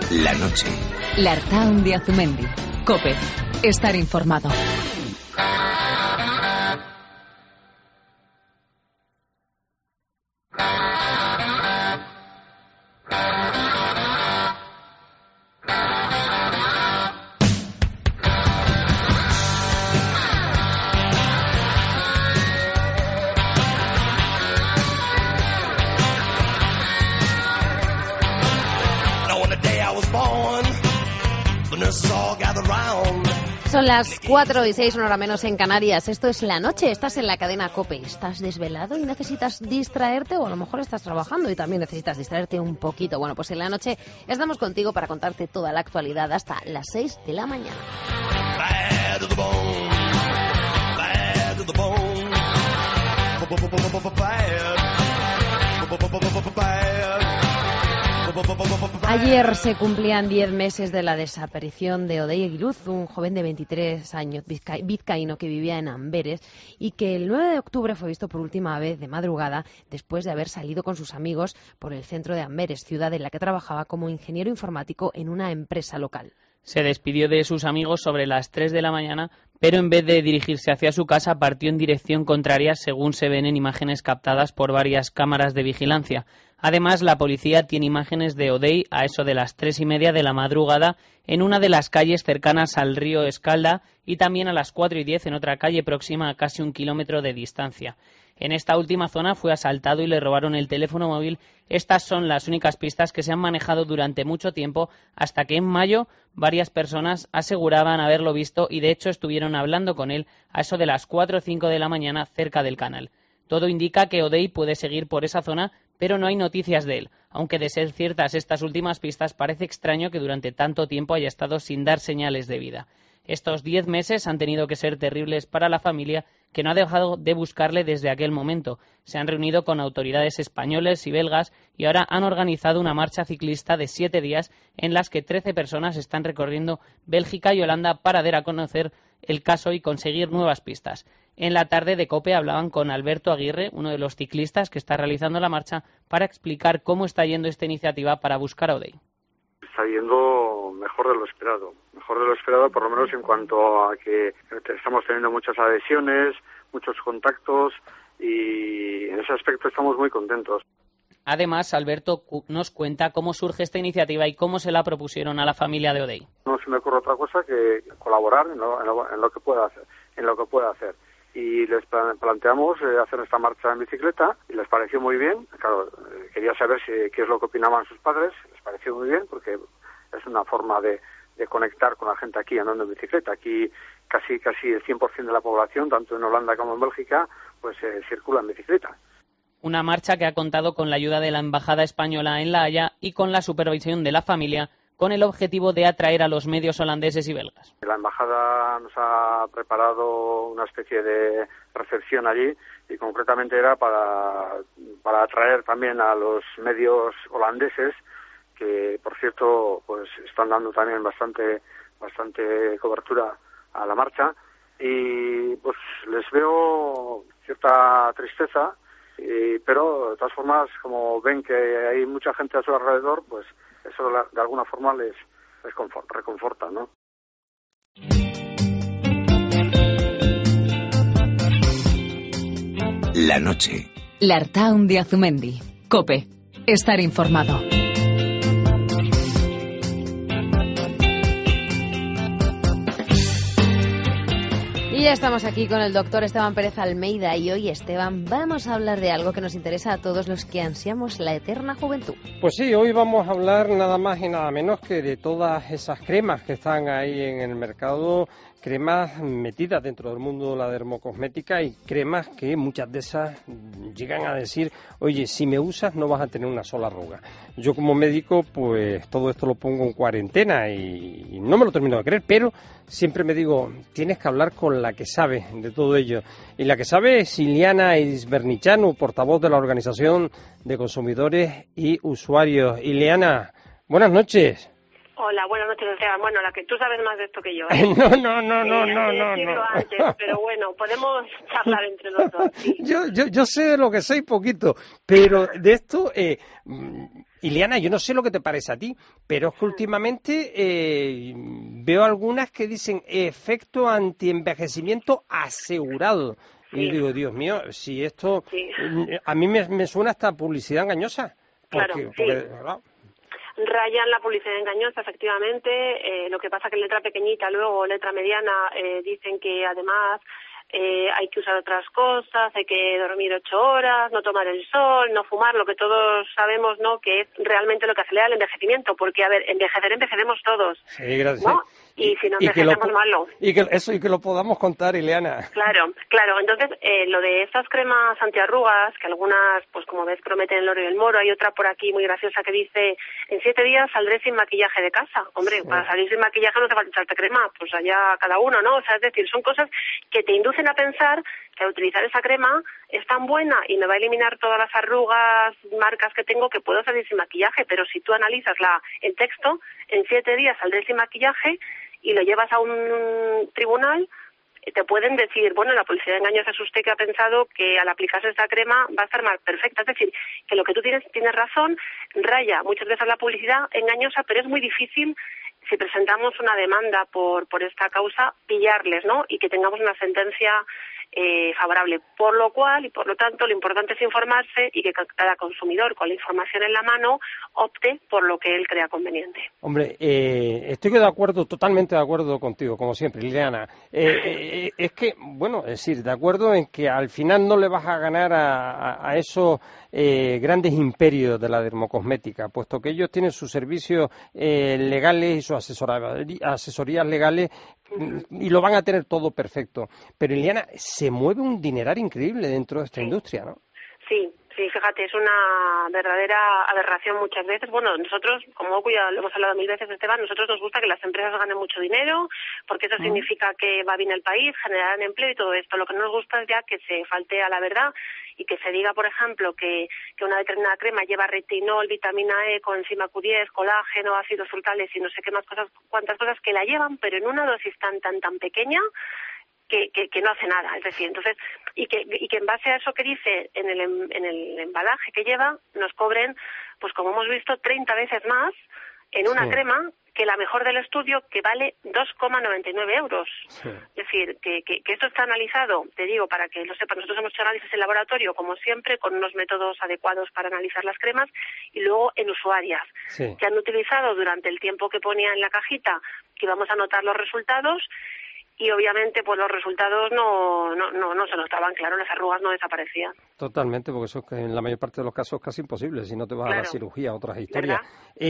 La noche. L'Artaun de Azumendi. COPE. Estar informado. Son las 4:06, una hora menos en Canarias. Esto es La Noche, estás en la cadena COPE. ¿Estás desvelado y necesitas distraerte? O a lo mejor estás trabajando y también necesitas distraerte un poquito. Bueno, pues en La Noche estamos contigo para contarte toda la actualidad hasta las 6 de la mañana. Ayer se cumplían 10 meses de la desaparición de Odey Eguiluz, un joven de 23 años vizcaíno que vivía en Amberes y que el 9 de octubre fue visto por última vez de madrugada después de haber salido con sus amigos por el centro de Amberes, ciudad en la que trabajaba como ingeniero informático en una empresa local. Se despidió de sus amigos sobre las 3 de la mañana, pero en vez de dirigirse hacia su casa partió en dirección contraria, según se ven en imágenes captadas por varias cámaras de vigilancia. Además, la policía tiene imágenes de Odey a eso de las 3:30 de la madrugada en una de las calles cercanas al río Escalda y también a las 4:10 en otra calle próxima a casi 1 kilómetro de distancia. En esta última zona fue asaltado y le robaron el teléfono móvil. Estas son las únicas pistas que se han manejado durante mucho tiempo, hasta que en mayo varias personas aseguraban haberlo visto y de hecho estuvieron hablando con él a eso de las 4 o 5 de la mañana cerca del canal. Todo indica que Odey puede seguir por esa zona, pero no hay noticias de él. Aunque de ser ciertas estas últimas pistas, parece extraño que durante tanto tiempo haya estado sin dar señales de vida. Estos 10 meses han tenido que ser terribles para la familia, que no ha dejado de buscarle desde aquel momento. Se han reunido con autoridades españoles y belgas y ahora han organizado una marcha ciclista de 7 días en las que 13 personas están recorriendo Bélgica y Holanda para dar a conocer el caso y conseguir nuevas pistas. En la tarde de COPE hablaban con Alberto Aguirre, uno de los ciclistas que está realizando la marcha, para explicar cómo está yendo esta iniciativa para buscar a Odey. Está yendo mejor de lo esperado por lo menos en cuanto a que estamos teniendo muchas adhesiones, muchos contactos y en ese aspecto estamos muy contentos. Además, Alberto nos cuenta cómo surge esta iniciativa y cómo se la propusieron a la familia de Odey. No se me ocurre otra cosa que colaborar en lo que pueda hacer. Y les planteamos hacer esta marcha en bicicleta y les pareció muy bien. Claro, quería saber qué es lo que opinaban sus padres. Les pareció muy bien porque es una forma de conectar con la gente aquí andando en bicicleta. Aquí casi el 100% de la población, tanto en Holanda como en Bélgica, pues circula en bicicleta. Una marcha que ha contado con la ayuda de la Embajada Española en La Haya y con la supervisión de la familia, con el objetivo de atraer a los medios holandeses y belgas. La Embajada nos ha preparado una especie de recepción allí y concretamente era para atraer también a los medios holandeses que, por cierto, pues están dando también bastante cobertura a la marcha y pues les veo cierta tristeza, pero de todas formas, como ven que hay mucha gente a su alrededor, pues eso de alguna forma les reconforta, ¿no? La noche. L'Artaun de Azumendi. COPE. Estar informado. Y ya estamos aquí con el doctor Esteban Pérez Almeida y hoy, Esteban, vamos a hablar de algo que nos interesa a todos los que ansiamos la eterna juventud. Pues sí, hoy vamos a hablar nada más y nada menos que de todas esas cremas que están ahí en el mercado, cremas metidas dentro del mundo de la dermocosmética y cremas que muchas de esas llegan a decir, oye, si me usas no vas a tener una sola arruga. Yo como médico, pues todo esto lo pongo en cuarentena y no me lo termino de creer, pero siempre me digo, tienes que hablar con la que sabe de todo ello. Y la que sabe es Iliana Isbernichanu, portavoz de la Organización de Consumidores y Usuarios. Iliana, buenas noches. Hola, buenas noches, Esteban. Bueno, la que tú sabes más de esto que yo. No. Antes, pero bueno, podemos charlar entre los dos. Sí. Yo sé de lo que sé poquito, pero de esto, Ileana, yo no sé lo que te parece a ti, pero es que últimamente veo algunas que dicen efecto antienvejecimiento asegurado. Sí. Y digo, Dios mío, si esto Sí. a mí me suena hasta publicidad engañosa. Porque, Claro, rayan la publicidad engañosa, efectivamente. Lo que pasa que en letra pequeñita, luego letra mediana, dicen que además hay que usar otras cosas, hay que dormir 8 horas, no tomar el sol, no fumar, lo que todos sabemos, ¿no?, que es realmente lo que acelera el envejecimiento, porque, a ver, envejecemos todos, sí, gracias. ¿no? Y si no envejecemos, malo. Y que lo podamos contar, Ileana. Claro. Entonces, lo de estas cremas antiarrugas, que algunas, pues como ves, prometen el oro y el moro, hay otra por aquí muy graciosa que dice, en 7 días saldré sin maquillaje de casa. Hombre, para salir sin maquillaje no te falta echarte crema, pues allá cada uno, ¿no? O sea, es decir, son cosas que te inducen a pensar que al utilizar esa crema es tan buena y me va a eliminar todas las arrugas, marcas que tengo, que puedo salir sin maquillaje, pero si tú analizas el texto, en 7 días saldré sin maquillaje, y lo llevas a un tribunal, te pueden decir, bueno, la publicidad engañosa es usted que ha pensado que al aplicarse esta crema va a estar más perfecta. Es decir, que lo que tú tienes razón, raya muchas veces la publicidad engañosa, pero es muy difícil, si presentamos una demanda por esta causa, pillarles, ¿no? Y que tengamos una sentencia favorable. Por lo cual, y por lo tanto, lo importante es informarse y que cada consumidor, con la información en la mano, opte por lo que él crea conveniente. Hombre, estoy de acuerdo, totalmente de acuerdo contigo, como siempre, Liliana. Es que, bueno, es decir, de acuerdo en que al final no le vas a ganar a esos grandes imperios de la dermocosmética, puesto que ellos tienen sus servicios legales y sus asesorías legales y lo van a tener todo perfecto. Pero, Liliana, se mueve un dineral increíble dentro de esta industria, ¿no? Sí, fíjate, es una verdadera aberración muchas veces. Bueno, nosotros, como ya lo hemos hablado 1000 veces, Esteban, nosotros nos gusta que las empresas ganen mucho dinero, porque eso significa que va bien el país, generarán empleo y todo esto. Lo que no nos gusta es ya que se falte a la verdad y que se diga, por ejemplo, que una determinada crema lleva retinol, vitamina E, coenzima Q10, colágeno, ácidos frutales y no sé qué más cosas, cuántas cosas que la llevan, pero en una dosis tan pequeña que no hace nada. Es decir, entonces, y que en base a eso que dice en el embalaje que lleva, nos cobren, pues como hemos visto, 30 veces más en una crema que la mejor del estudio, que vale 2,99 euros. Sí. Es decir, que esto está analizado, te digo, para que lo sepan, nosotros hemos hecho análisis en laboratorio, como siempre, con unos métodos adecuados para analizar las cremas, y luego en usuarias, que han utilizado durante el tiempo que ponía en la cajita, que vamos a anotar los resultados, y obviamente pues los resultados no se notaban, claro, las arrugas no desaparecían. Totalmente, porque eso es que en la mayor parte de los casos es casi imposible, si no te vas a la cirugía, otras historias.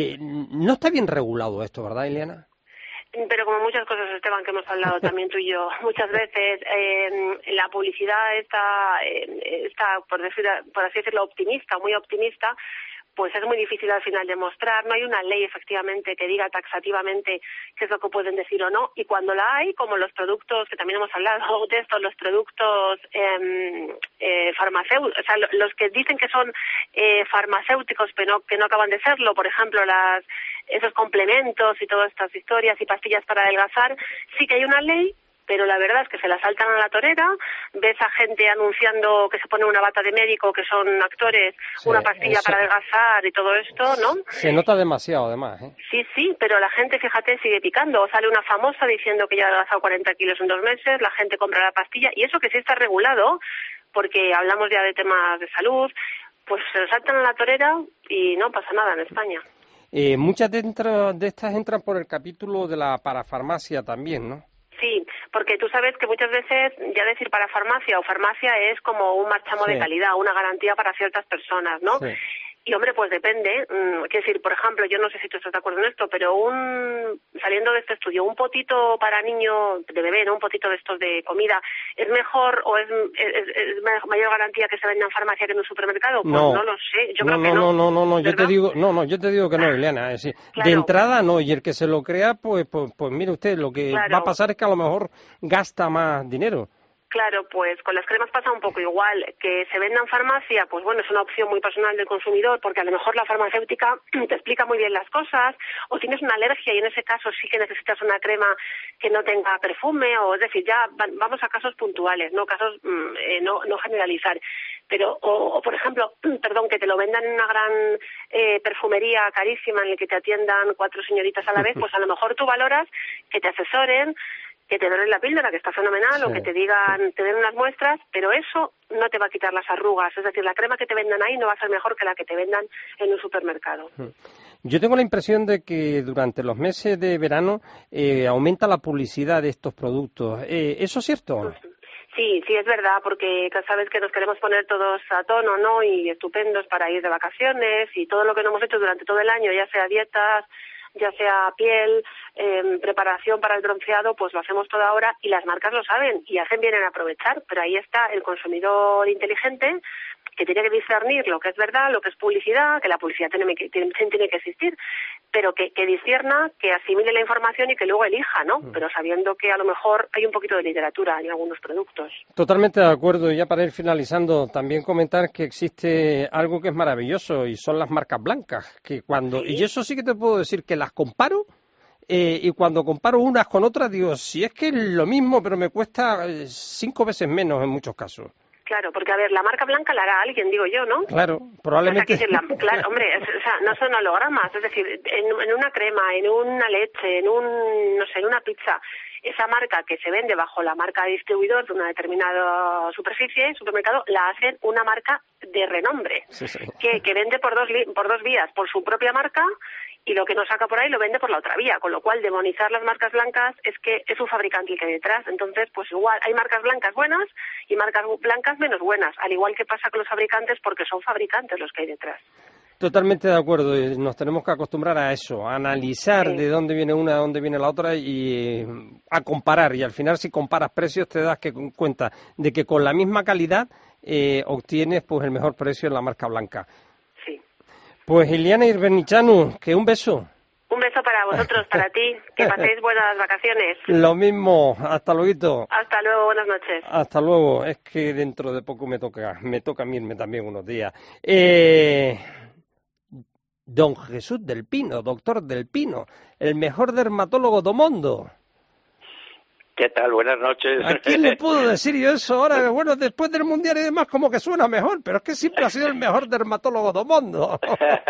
No está bien regulado esto, ¿verdad, Ileana? Pero como muchas cosas, Esteban, que hemos hablado también tú y yo, muchas veces la publicidad está por así decirlo, optimista, muy optimista, pues es muy difícil al final demostrar. No hay una ley efectivamente que diga taxativamente qué es lo que pueden decir o no, y cuando la hay, como los productos, que también hemos hablado de esto, los productos farmacéuticos, o sea, los que dicen que son farmacéuticos pero que no acaban de serlo, por ejemplo, esos complementos y todas estas historias y pastillas para adelgazar, sí que hay una ley, pero la verdad es que se la saltan a la torera. Ves a gente anunciando que se pone una bata de médico, que son actores, una pastilla para adelgazar y todo esto, ¿no? Se nota demasiado, además, ¿eh? Sí, pero la gente, fíjate, sigue picando. O sale una famosa diciendo que ya ha adelgazado 40 kilos en 2 meses, la gente compra la pastilla, y eso que sí está regulado, porque hablamos ya de temas de salud, pues se lo saltan a la torera y no pasa nada en España. Muchas de estas entran por el capítulo de la parafarmacia también, ¿no? Sí, porque tú sabes que muchas veces ya decir para farmacia o farmacia es como un marchamo de calidad, una garantía para ciertas personas, ¿no? Sí. Y, hombre, pues depende. Quiero decir, por ejemplo, yo no sé si tú estás de acuerdo en esto, pero saliendo de este estudio, un potito para niño de bebé, ¿no? Un potito de estos de comida, ¿es mejor o es mayor garantía que se venda en farmacia que en un supermercado? Pues no lo sé. Yo creo que no. Yo te digo que no, Ileana. Es decir, de entrada no, y el que se lo crea, pues mire usted, lo que va a pasar es que a lo mejor gasta más dinero. Claro, pues con las cremas pasa un poco igual. Que se venda en farmacia, pues bueno, es una opción muy personal del consumidor, porque a lo mejor la farmacéutica te explica muy bien las cosas, o tienes una alergia y en ese caso sí que necesitas una crema que no tenga perfume, o es decir, ya vamos a casos puntuales, no casos, no generalizar. Pero, o por ejemplo, perdón, que te lo vendan en una gran perfumería carísima en la que te atiendan 4 señoritas a la vez, pues a lo mejor tú valoras que te asesoren, que te donen la píldora, que está fenomenal, o que te digan, te den unas muestras, pero eso no te va a quitar las arrugas. Es decir, la crema que te vendan ahí no va a ser mejor que la que te vendan en un supermercado. Yo tengo la impresión de que durante los meses de verano aumenta la publicidad de estos productos. ¿Eso es cierto? Sí, es verdad, porque sabes que nos queremos poner todos a tono, ¿no? Y estupendos para ir de vacaciones, y todo lo que no hemos hecho durante todo el año, ya sea dietas, ya sea piel, preparación para el bronceado, pues lo hacemos todo ahora, y las marcas lo saben y hacen bien en aprovechar, pero ahí está el consumidor inteligente, que tiene que discernir lo que es verdad, lo que es publicidad, que la publicidad tiene que existir, pero que discierna, que asimile la información y que luego elija, ¿no? Pero sabiendo que a lo mejor hay un poquito de literatura en algunos productos. Totalmente de acuerdo. Y ya para ir finalizando, también comentar que existe algo que es maravilloso y son las marcas blancas, que cuando, y eso sí que te puedo decir que las comparo, y cuando comparo unas con otras digo, si es que es lo mismo, pero me cuesta 5 veces menos en muchos casos. Claro, porque a ver, la marca blanca la hará alguien, digo yo, ¿no? Claro, probablemente. O sea, claro, hombre, o sea, no son hologramas, es decir, en una crema, en una leche, en una pizza, esa marca que se vende bajo la marca de distribuidor de una determinada supermercado, la hacen una marca de renombre, que vende por dos vías, por su propia marca, y lo que no saca por ahí lo vende por la otra vía, con lo cual demonizar las marcas blancas es que es un fabricante el que hay detrás. Entonces, pues igual hay marcas blancas buenas y marcas blancas menos buenas, al igual que pasa con los fabricantes, porque son fabricantes los que hay detrás. Totalmente de acuerdo, y nos tenemos que acostumbrar a eso, a analizar de dónde viene una, de dónde viene la otra y a comparar. Y al final, si comparas precios, te das cuenta de que con la misma calidad obtienes pues el mejor precio en la marca blanca. Sí. Pues Iliana Ivernichanu, que un beso. Un beso para vosotros, para ti, que paséis buenas vacaciones. Lo mismo, hasta luego. Hasta luego, buenas noches. Hasta luego, es que dentro de poco me toca irme también unos días. Don Jesús del Pino, doctor del Pino, el mejor dermatólogo do mundo. ¿Qué tal? Buenas noches. ¿A quién le puedo decir yo eso ahora? Bueno, después del Mundial y demás como que suena mejor, pero es que siempre ha sido el mejor dermatólogo do mundo.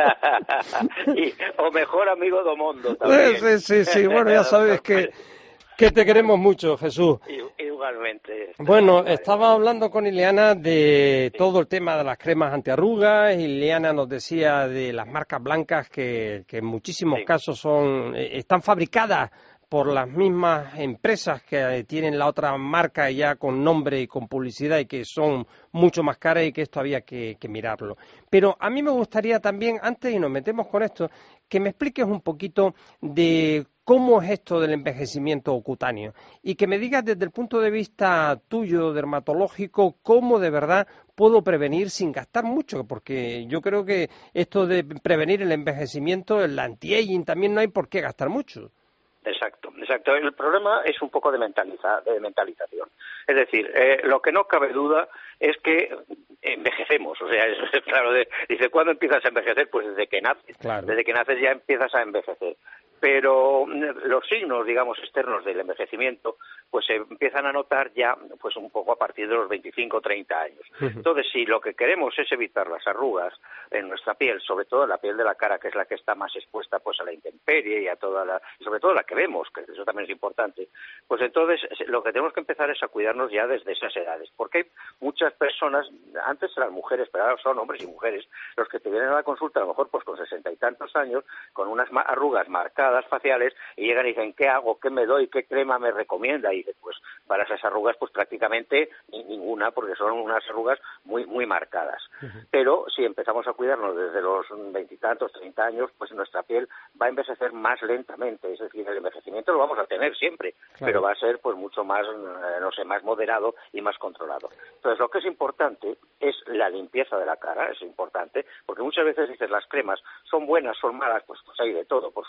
O mejor amigo do mundo también. Sí, bueno, ya sabes que te queremos mucho, Jesús. Igualmente. Bueno, estaba hablando con Ileana de todo el tema de las cremas antiarrugas. Ileana nos decía de las marcas blancas que en muchísimos casos están fabricadas por las mismas empresas que tienen la otra marca ya con nombre y con publicidad y que son mucho más caras y que esto había que mirarlo. Pero a mí me gustaría también, antes de nos metemos con esto, que me expliques un poquito de cómo es esto del envejecimiento cutáneo y que me digas desde el punto de vista tuyo, dermatológico, cómo de verdad puedo prevenir sin gastar mucho, porque yo creo que esto de prevenir el envejecimiento, el anti-aging, también no hay por qué gastar mucho. Exacto. El problema es un poco de mentalización. Es decir, lo que no cabe duda es que envejecemos. O sea, es claro, dice, ¿cuándo empiezas a envejecer? Pues desde que naces. Claro. Desde que naces ya empiezas a envejecer. Pero los signos, digamos, externos del envejecimiento, pues se empiezan a notar ya, pues un poco a partir de los 25 o 30 años. Entonces, si lo que queremos es evitar las arrugas en nuestra piel, sobre todo en la piel de la cara, que es la que está más expuesta pues a la intemperie y a sobre todo la que vemos, que eso también es importante, pues entonces lo que tenemos que empezar es a cuidarnos ya desde esas edades. Porque muchas personas, antes eran mujeres, pero ahora son hombres y mujeres, los que te vienen a la consulta a lo mejor pues con 60 y tantos años, con unas arrugas marcadas faciales, y llegan y dicen, ¿qué hago? ¿Qué me doy? ¿Qué crema me recomienda? Y dice, pues para esas arrugas pues prácticamente ninguna, porque son unas arrugas muy muy marcadas. Pero si empezamos a cuidarnos desde los 20 y tantos, 30 años, pues nuestra piel va a envejecer más lentamente. Es decir, el envejecimiento lo vamos a tener siempre, pero va a ser pues mucho más, más moderado y más controlado. Entonces, lo que es importante es la limpieza de la cara, es importante, porque muchas veces dices, las cremas son buenas, son malas, pues hay de todo, por supuesto,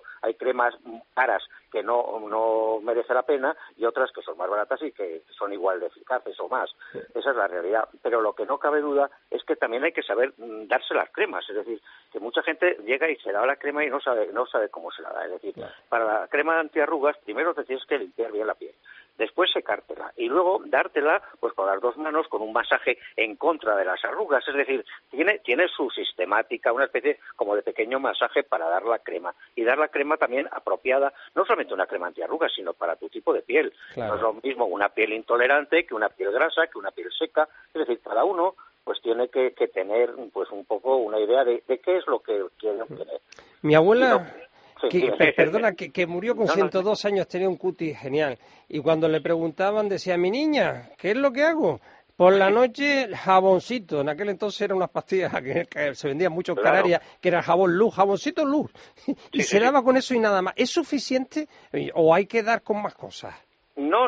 hay cremas caras que no merece la pena y otras que son más baratas y que son igual de eficaces o más. Esa es la realidad. Pero lo que no cabe duda es que también hay que saber darse las cremas. Es decir, que mucha gente llega y se da la crema y no sabe cómo se la da. Es decir, para la crema antiarrugas, primero te tienes que limpiar bien la piel. Después secártela y luego dártela pues con las dos manos con un masaje en contra de las arrugas, es decir, tiene su sistemática, una especie como de pequeño masaje para dar la crema y dar la crema también apropiada, no solamente una crema antiarrugas, sino para tu tipo de piel. Claro. No es lo mismo una piel intolerante que una piel grasa, que una piel seca, es decir, cada uno pues tiene que tener pues un poco una idea de qué es lo que quiere obtener. Mi abuela... Perdona, que murió con 102 años, tenía un cutis genial. Y cuando le preguntaban, decía, mi niña, ¿qué es lo que hago? Por la noche, jaboncito. En aquel entonces eran unas pastillas que se vendían mucho en Canarias, que era jabón Luz, jaboncito Luz. Y se daba con eso y nada más. ¿Es suficiente o hay que dar con más cosas? No.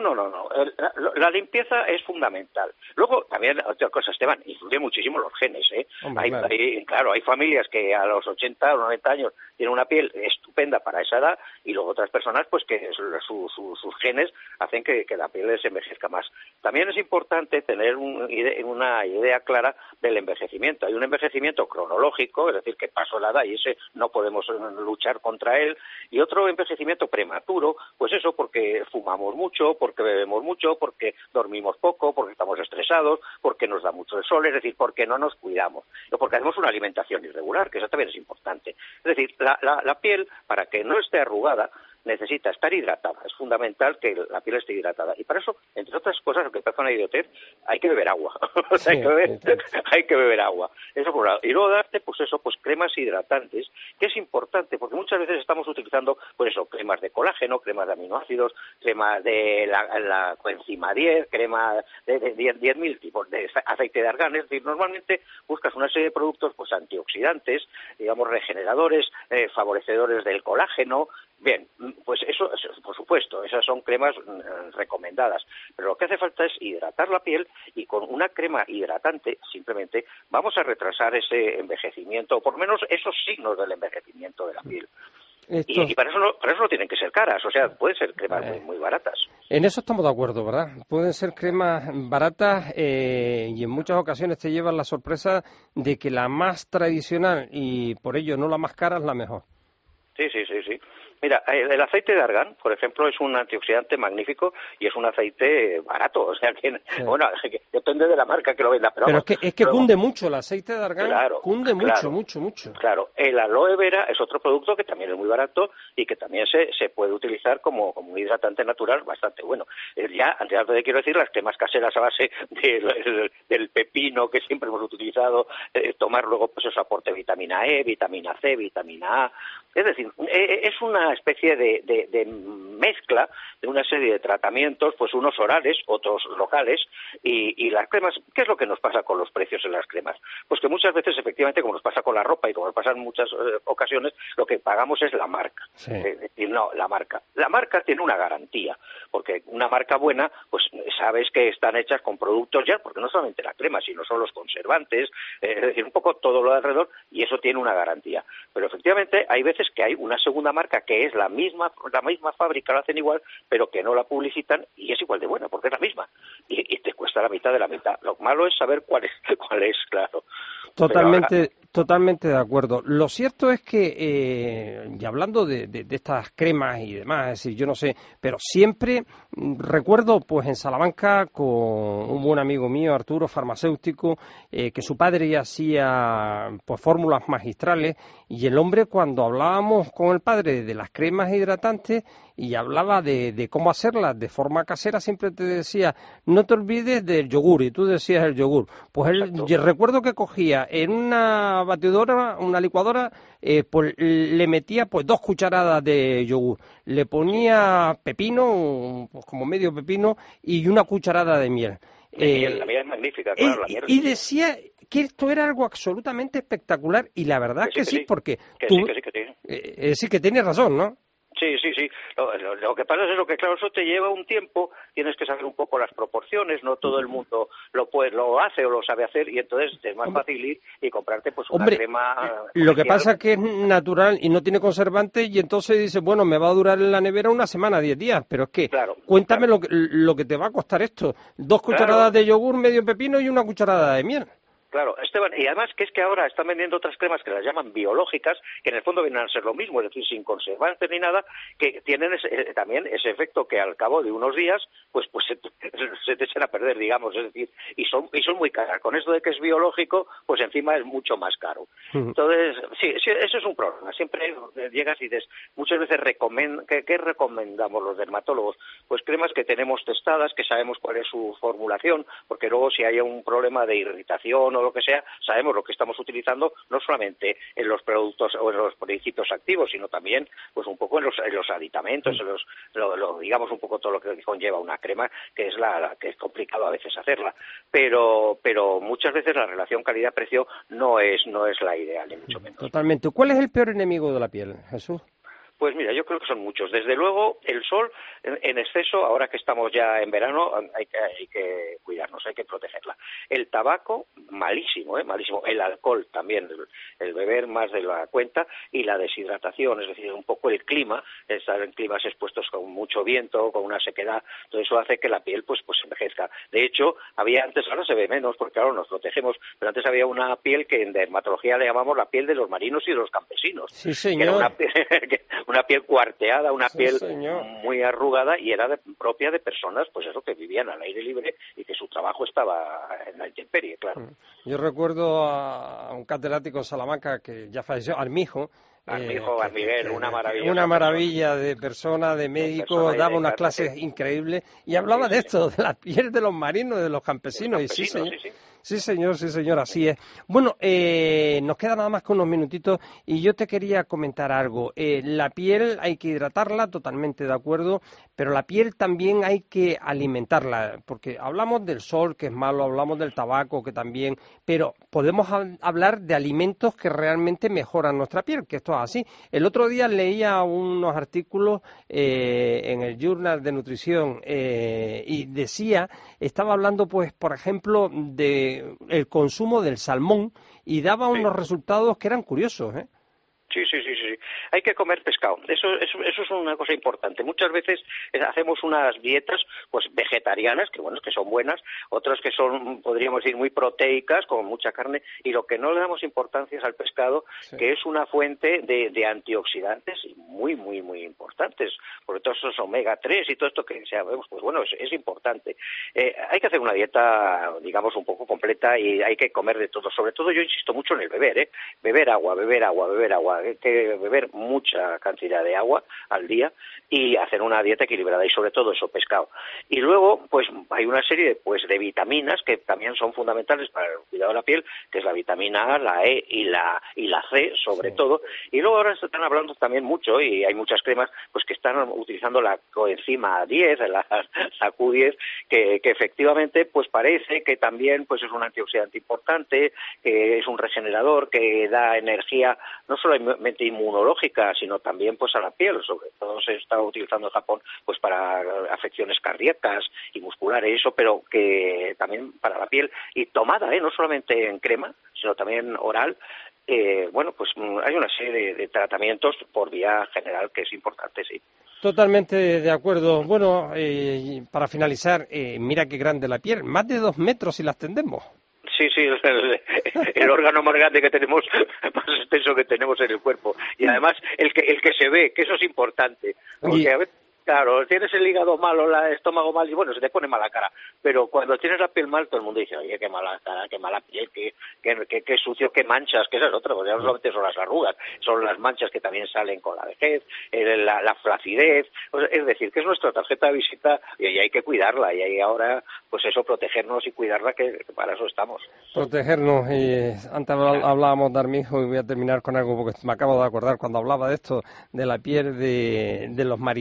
La limpieza es fundamental. Luego, también otra cosa, Esteban, influye muchísimo los genes, ¿eh? Hombre, claro, hay familias que a los 80 o 90 años tienen una piel estupenda para esa edad y luego otras personas pues que sus genes hacen que la piel les envejezca más. También es importante tener una idea clara del envejecimiento. Hay un envejecimiento cronológico, es decir, que pasó la edad y ese no podemos luchar contra él, y otro envejecimiento prematuro, pues eso porque fumamos mucho, porque bebemos mucho, porque dormimos poco, porque estamos estresados, porque nos da mucho el sol, es decir, porque no nos cuidamos, o porque hacemos una alimentación irregular, que eso también es importante. Es decir, la piel, para que no esté arrugada, necesita estar hidratada. Es fundamental que la piel esté hidratada. Y para eso, entre otras cosas, lo que parece una idiotez, hay que beber agua. Sí, hay que beber agua. Eso por un lado. Y luego darte, pues cremas hidratantes, que es importante, porque muchas veces estamos utilizando, pues eso, cremas de colágeno, cremas de aminoácidos, cremas de la coenzima 10, crema de 10.000 tipos de aceite de argán. Es decir, normalmente buscas una serie de productos, pues antioxidantes, digamos, regeneradores, favorecedores del colágeno. Bien, pues eso, por supuesto, esas son cremas recomendadas, pero lo que hace falta es hidratar la piel y con una crema hidratante simplemente vamos a retrasar ese envejecimiento, o por lo menos esos signos del envejecimiento de la piel. Y para eso no tienen que ser caras, o sea, pueden ser cremas muy baratas. En eso estamos de acuerdo, ¿verdad? Pueden ser cremas baratas y en muchas ocasiones te llevan la sorpresa de que la más tradicional y por ello no la más cara es la mejor. Sí. Mira, el aceite de argán, por ejemplo, es un antioxidante magnífico y es un aceite barato, o sea que, bueno, depende de la marca que lo venda. Pero es que cunde mucho el aceite de argán, cunde mucho. Claro, el aloe vera es otro producto que también es muy barato y que también se puede utilizar como un hidratante natural bastante bueno. Ya, antes quiero decir, las cremas caseras a base del pepino que siempre hemos utilizado, tomar luego pues eso aporte vitamina E, vitamina C, vitamina A. Es decir, es una especie de mezcla de una serie de tratamientos, pues unos orales, otros locales, y las cremas. ¿Qué es lo que nos pasa con los precios en las cremas? Pues que muchas veces, efectivamente, como nos pasa con la ropa y como nos pasa en muchas ocasiones, lo que pagamos es la marca. Sí. Es decir, no, la marca. La marca tiene una garantía, porque una marca buena, pues sabes que están hechas con productos ya, porque no solamente la crema, sino son los conservantes, es decir, un poco todo lo de alrededor, y eso tiene una garantía. Pero efectivamente hay veces que hay una segunda marca que es la misma fábrica, lo hacen igual, pero que no la publicitan y es igual de buena, porque es la misma. Y te cuesta la mitad de la mitad. Lo malo es saber cuál es, claro. Totalmente de acuerdo. Lo cierto es que, y hablando de estas cremas y demás, es decir, yo no sé, pero siempre recuerdo, pues en Salamanca, con un buen amigo mío, Arturo, farmacéutico, que su padre hacía pues fórmulas magistrales, y el hombre, cuando hablábamos con el padre de las cremas hidratantes y hablaba de cómo hacerlas de forma casera, siempre te decía, no te olvides del yogur, y tú decías el yogur. Pues yo recuerdo que cogía en una batidora, una licuadora, pues le metía pues 2 cucharadas de yogur, le ponía pepino, pues como medio pepino, y una cucharada de miel. La miel es magnífica, claro, la miel. Y decía que esto era algo absolutamente espectacular, y la verdad es que sí, porque sí. Sí que tienes razón, ¿no? Sí. Lo que pasa es eso, que claro, eso te lleva un tiempo, tienes que saber un poco las proporciones, no todo el mundo lo hace o lo sabe hacer, y entonces es más fácil ir y comprarte pues una crema. Lo que pasa es que es natural y no tiene conservante, y entonces dices, bueno, me va a durar en la nevera una semana, 10 días, pero es que, cuéntame lo que te va a costar esto. 2 cucharadas de yogur, medio pepino y una cucharada de miel. Claro, Esteban, y además que es que ahora están vendiendo otras cremas que las llaman biológicas, que en el fondo vienen a ser lo mismo, es decir, sin conservantes ni nada, que tienen también ese efecto que al cabo de unos días, pues se te echan a perder, digamos, es decir, y son muy caras. Con esto de que es biológico, pues encima es mucho más caro. Entonces, sí, eso es un problema. Siempre llegas y dices, muchas veces ¿qué recomendamos los dermatólogos? Pues cremas que tenemos testadas, que sabemos cuál es su formulación, porque luego si hay un problema de irritación o lo que sea, sabemos lo que estamos utilizando, no solamente en los productos o en los principios activos, sino también pues un poco en los aditamentos, digamos un poco todo lo que conlleva una crema, que es la que es complicado a veces hacerla, pero muchas veces la relación calidad-precio no es la ideal, ni mucho menos. Totalmente. ¿Cuál es el peor enemigo de la piel, Jesús? Pues mira, yo creo que son muchos. Desde luego, el sol en exceso, ahora que estamos ya en verano, hay que cuidarnos, hay que protegerla. El tabaco, malísimo, malísimo. El alcohol también, el beber más de la cuenta, y la deshidratación, es decir, un poco el clima, estar en climas expuestos con mucho viento, con una sequedad, todo eso hace que la piel pues envejezca. De hecho, antes, ahora se ve menos, porque ahora nos protegemos, pero antes había una piel que en dermatología le llamamos la piel de los marinos y de los campesinos. Sí, señor. Que era una piel cuarteada, una piel muy arrugada, y era propia de personas, pues eso, que vivían al aire libre y que su trabajo estaba en la intemperie, claro. Yo recuerdo a un catedrático en Salamanca que ya falleció, Armijo, Miguel, una maravilla. Una maravilla de persona, de médico, daba unas clases increíbles y hablaba de esto, de la piel de los marinos, de los campesinos. Y sí, señor. Sí, señor, así es. Bueno, nos queda nada más que unos minutitos y yo te quería comentar algo. La piel hay que hidratarla, totalmente de acuerdo, pero la piel también hay que alimentarla, porque hablamos del sol, que es malo, hablamos del tabaco, que también, pero podemos hablar de alimentos que realmente mejoran nuestra piel, que esto es así. El otro día leía unos artículos en el Journal de Nutrición y estaba hablando, pues, por ejemplo, de el consumo del salmón, y daba unos resultados que eran curiosos, ¿eh? Sí. Hay que comer pescado. Eso es una cosa importante. Muchas veces hacemos unas dietas pues vegetarianas, que bueno, que son buenas, otras que son, podríamos decir, muy proteicas, con mucha carne, y lo que no le damos importancia es al pescado, que es una fuente de antioxidantes muy, muy, muy importantes, porque todos esos omega 3 y todo esto que sabemos, pues bueno, es importante. Hay que hacer una dieta, digamos, un poco completa, y hay que comer de todo. Sobre todo yo insisto mucho en el beber, beber agua. Hay que beber mucha cantidad de agua al día y hacer una dieta equilibrada, y sobre todo eso, pescado. Y luego, pues hay una serie de vitaminas que también son fundamentales para el cuidado de la piel, que es la vitamina A, la E y la C, sobre todo. Y luego ahora se están hablando también mucho, y hay muchas cremas pues que están utilizando la coenzima 10, la Q10, que efectivamente pues parece que también pues es un antioxidante importante, que es un regenerador, que da energía no solamente inmunológica, sino también pues a la piel. Sobre todo se está utilizando en Japón pues para afecciones cardíacas y musculares, eso, pero que también para la piel, y tomada, no solamente en crema, sino también oral. Bueno, pues hay una serie de tratamientos por vía general que es importante, sí. Totalmente de acuerdo. Bueno, para finalizar, mira qué grande la piel, más de 2 metros si la extendemos. Sí, el órgano más grande que tenemos, más extenso que tenemos en el cuerpo. Y además el que se ve, que eso es importante. Porque a veces, claro, tienes el hígado mal o el estómago mal y bueno, se te pone mala cara. Pero cuando tienes la piel mal, todo el mundo dice, oye, qué mala cara, qué mala piel, qué sucio, qué manchas, que esa es otra. Porque ya no solamente son las arrugas, son las manchas que también salen con la vejez, la flacidez. Es decir, que es nuestra tarjeta de visita y hay que cuidarla. Y ahí ahora, pues eso, protegernos y cuidarla, que para eso estamos. Protegernos. Y antes hablábamos de Armijo, y voy a terminar con algo porque me acabo de acordar cuando hablaba de esto, de la piel de los marineros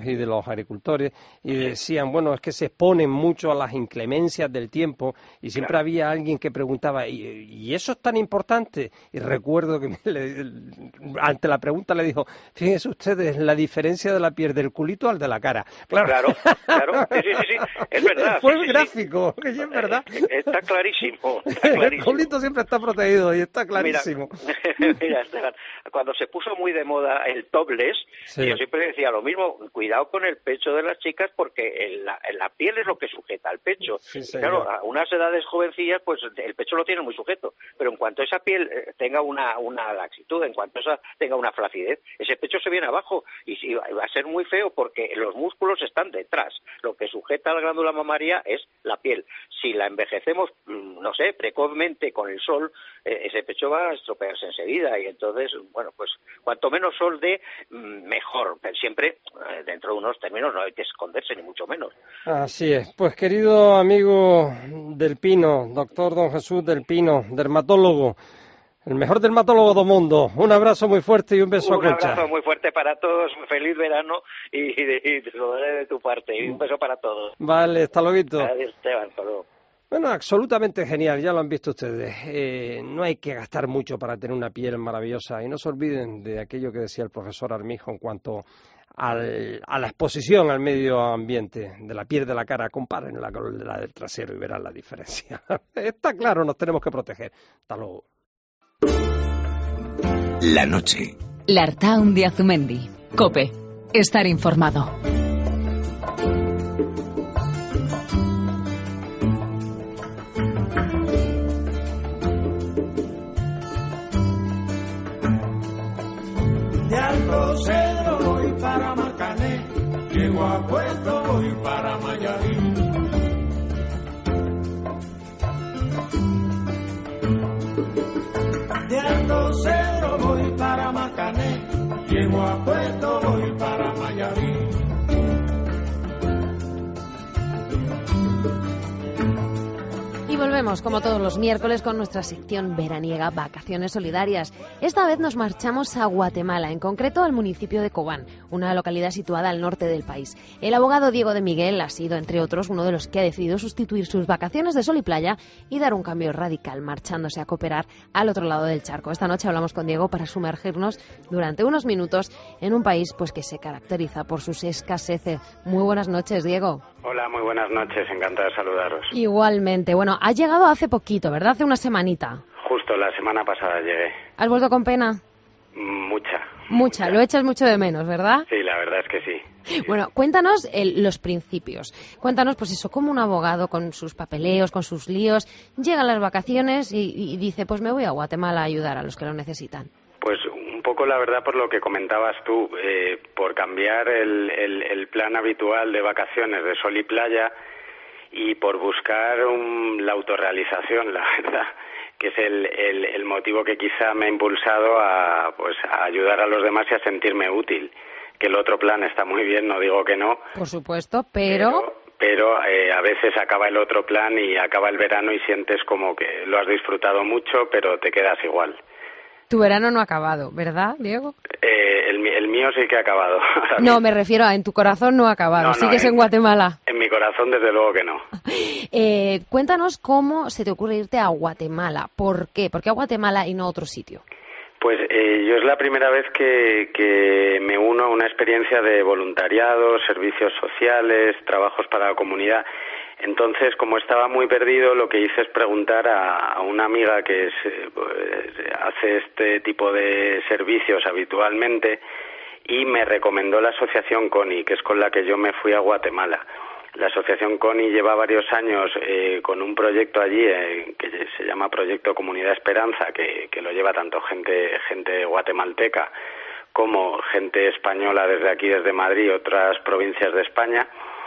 y de los agricultores, y decían, bueno, es que se exponen mucho a las inclemencias del tiempo, y siempre había alguien que preguntaba, ¿y eso es tan importante? Y recuerdo que ante la pregunta le dijo, fíjense ustedes, la diferencia de la piel del culito al de la cara. Claro, sí, es verdad. Fue gráfico, que sí es verdad. Está clarísimo. El culito siempre está protegido y está clarísimo. Mira, Esteban, cuando se puso muy de moda el topless, yo siempre decía lo mismo, cuidado con el pecho de las chicas porque la piel es lo que sujeta al pecho. Sí, claro, a unas edades jovencillas, pues el pecho lo tiene muy sujeto, pero en cuanto esa piel tenga una laxitud, en cuanto esa tenga una flacidez, ese pecho se viene abajo y va a ser muy feo porque los músculos están detrás. Lo que sujeta a la glándula mamaria es la piel. Si la envejecemos, no sé, precozmente con el sol, ese pecho va a estropearse enseguida y entonces, bueno, pues cuanto menos sol dé, mejor, pero siempre dentro de unos términos, no hay que esconderse ni mucho menos. Así es. Pues querido amigo Del Pino, doctor don Jesús Del Pino, dermatólogo, el mejor dermatólogo del mundo, un abrazo muy fuerte y un beso a Concha. Un abrazo muy fuerte para todos, feliz verano y lo daré de tu parte, y un beso para todos. Vale, hasta luego. Adiós, Esteban, hasta luego. Bueno, absolutamente genial, ya lo han visto ustedes. No hay que gastar mucho para tener una piel maravillosa y no se olviden de aquello que decía el profesor Armijo en cuanto a la exposición al medio ambiente de la piel de la cara. Compárenla con la del trasero y verán la diferencia. Está claro, nos tenemos que proteger. Hasta luego. La noche. L'Artaun de Azumendi. COPE. Estar informado. De Alto Cedro voy para Macané, llego a Puerto voy para Mayarí. De Alto Cedro voy para Macané, llego a Puerto voy para Mayarí. Y volvemos, como todos los miércoles, con nuestra sección veraniega Vacaciones Solidarias. Esta vez nos marchamos a Guatemala, en concreto al municipio de Cobán, una localidad situada al norte del país. El abogado Diego de Miguel ha sido, entre otros, uno de los que ha decidido sustituir sus vacaciones de sol y playa y dar un cambio radical, marchándose a cooperar al otro lado del charco. Esta noche hablamos con Diego para sumergirnos durante unos minutos en un país pues que se caracteriza por sus escaseces. Muy buenas noches, Diego. Hola, muy buenas noches, encantado de saludaros. Igualmente. Bueno, has llegado hace poquito, ¿verdad? Hace una semanita. Justo la semana pasada llegué. ¿Has vuelto con pena? Mucha. Lo echas mucho de menos, ¿verdad? Sí, la verdad es que sí. Bueno, cuéntanos los principios. Cuéntanos, pues eso, cómo un abogado con sus papeleos, con sus líos, llega a las vacaciones y dice, pues me voy a Guatemala a ayudar a los que lo necesitan. Pues un poco la verdad por lo que comentabas tú, por cambiar el plan habitual de vacaciones de sol y playa y por buscar la autorrealización, la verdad, que es el motivo que quizá me ha impulsado a ayudar a los demás y a sentirme útil. Que el otro plan está muy bien, no digo que no. Por supuesto, pero a veces acaba el otro plan y acaba el verano y sientes como que lo has disfrutado mucho, pero te quedas igual. Tu verano no ha acabado, ¿verdad, Diego? El mío sí que ha acabado. No, me refiero a en tu corazón no ha acabado. ¿Sigues en Guatemala? En mi corazón, desde luego que no. Cuéntanos cómo se te ocurre irte a Guatemala. ¿Por qué? ¿Por qué a Guatemala y no a otro sitio? Pues yo es la primera vez que me uno a una experiencia de voluntariado, servicios sociales, trabajos para la comunidad. Entonces, como estaba muy perdido, lo que hice es preguntar a una amiga que hace este tipo de servicios habitualmente y me recomendó la asociación CONI, que es con la que yo me fui a Guatemala. La asociación CONI lleva varios años con un proyecto allí que se llama Proyecto Comunidad Esperanza, que lo lleva tanto gente guatemalteca como gente española desde aquí, desde Madrid y otras provincias de España.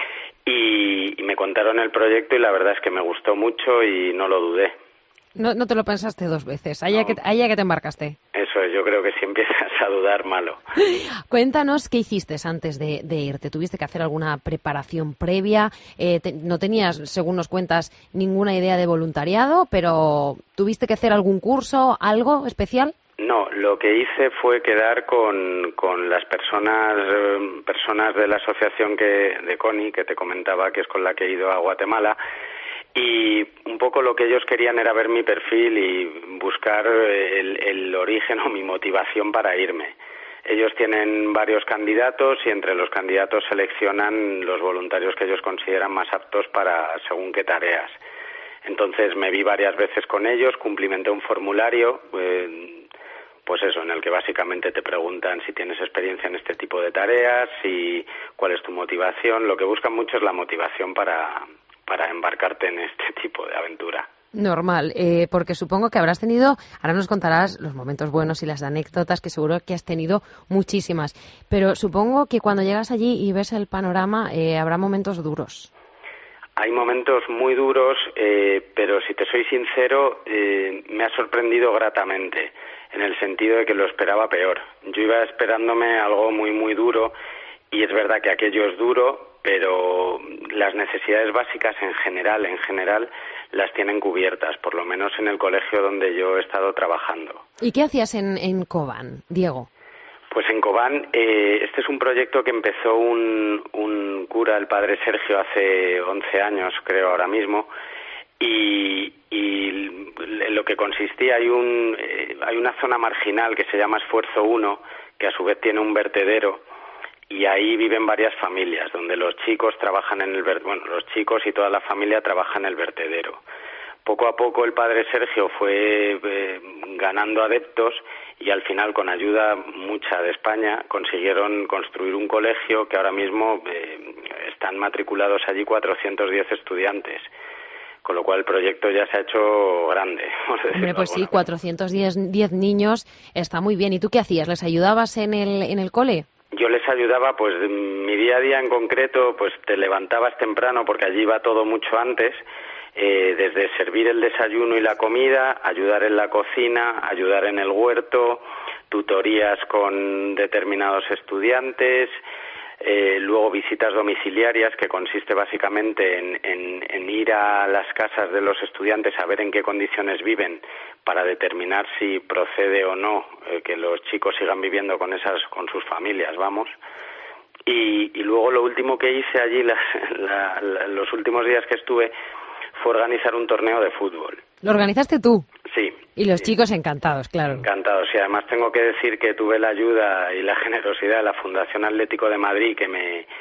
Y me contaron el proyecto y la verdad es que me gustó mucho y no lo dudé. No te lo pensaste dos veces, allá que te embarcaste. Eso es, yo creo que si empiezas a dudar, malo. Cuéntanos qué hiciste antes de irte. ¿Tuviste que hacer alguna preparación previa? No tenías, según nos cuentas, ninguna idea de voluntariado, pero ¿tuviste que hacer algún curso, algo especial? No, lo que hice fue quedar con las personas de la asociación de CONI, que te comentaba, que es con la que he ido a Guatemala, y un poco lo que ellos querían era ver mi perfil y buscar el origen o mi motivación para irme. Ellos tienen varios candidatos y entre los candidatos seleccionan los voluntarios que ellos consideran más aptos para según qué tareas. Entonces me vi varias veces con ellos, cumplimenté un formulario, pues eso, en el que básicamente te preguntan si tienes experiencia en este tipo de tareas y cuál es tu motivación. Lo que buscan mucho es la motivación para embarcarte en este tipo de aventura. Normal, porque supongo que habrás tenido, ahora nos contarás los momentos buenos y las anécdotas, que seguro que has tenido muchísimas, pero supongo que cuando llegas allí y ves el panorama habrá momentos duros. Hay momentos muy duros, pero si te soy sincero, me ha sorprendido gratamente, en el sentido de que lo esperaba peor. Yo iba esperándome algo muy, muy duro, y es verdad que aquello es duro, pero las necesidades básicas en general las tienen cubiertas, por lo menos en el colegio donde yo he estado trabajando. ¿Y qué hacías en Cobán, Diego? Pues en Cobán, este es un proyecto que empezó un cura, el padre Sergio, hace 11 años, creo ahora mismo, y en lo que consistía, hay una zona marginal que se llama Esfuerzo 1, que a su vez tiene un vertedero, y ahí viven varias familias, donde los chicos trabajan los chicos y toda la familia trabajan en el vertedero. Poco a poco el padre Sergio fue ganando adeptos y al final, con ayuda mucha de España, consiguieron construir un colegio que ahora mismo están matriculados allí 410 estudiantes. Con lo cual el proyecto ya se ha hecho grande. Hombre, pues sí, 410 niños está muy bien. ¿Y tú qué hacías? ¿Les ayudabas en el cole? Yo les ayudaba, pues mi día a día en concreto, pues te levantabas temprano porque allí va todo mucho antes, desde servir el desayuno y la comida, ayudar en la cocina, ayudar en el huerto, tutorías con determinados estudiantes, luego visitas domiciliarias, que consiste básicamente en ir a las casas de los estudiantes a ver en qué condiciones viven para determinar si procede o no que los chicos sigan viviendo con sus familias, vamos. Y luego lo último que hice allí, los últimos días que estuve, fue organizar un torneo de fútbol. ¿Lo organizaste tú? Sí. Y los chicos encantados, claro. Encantados, y además tengo que decir que tuve la ayuda y la generosidad de la Fundación Atlético de Madrid, que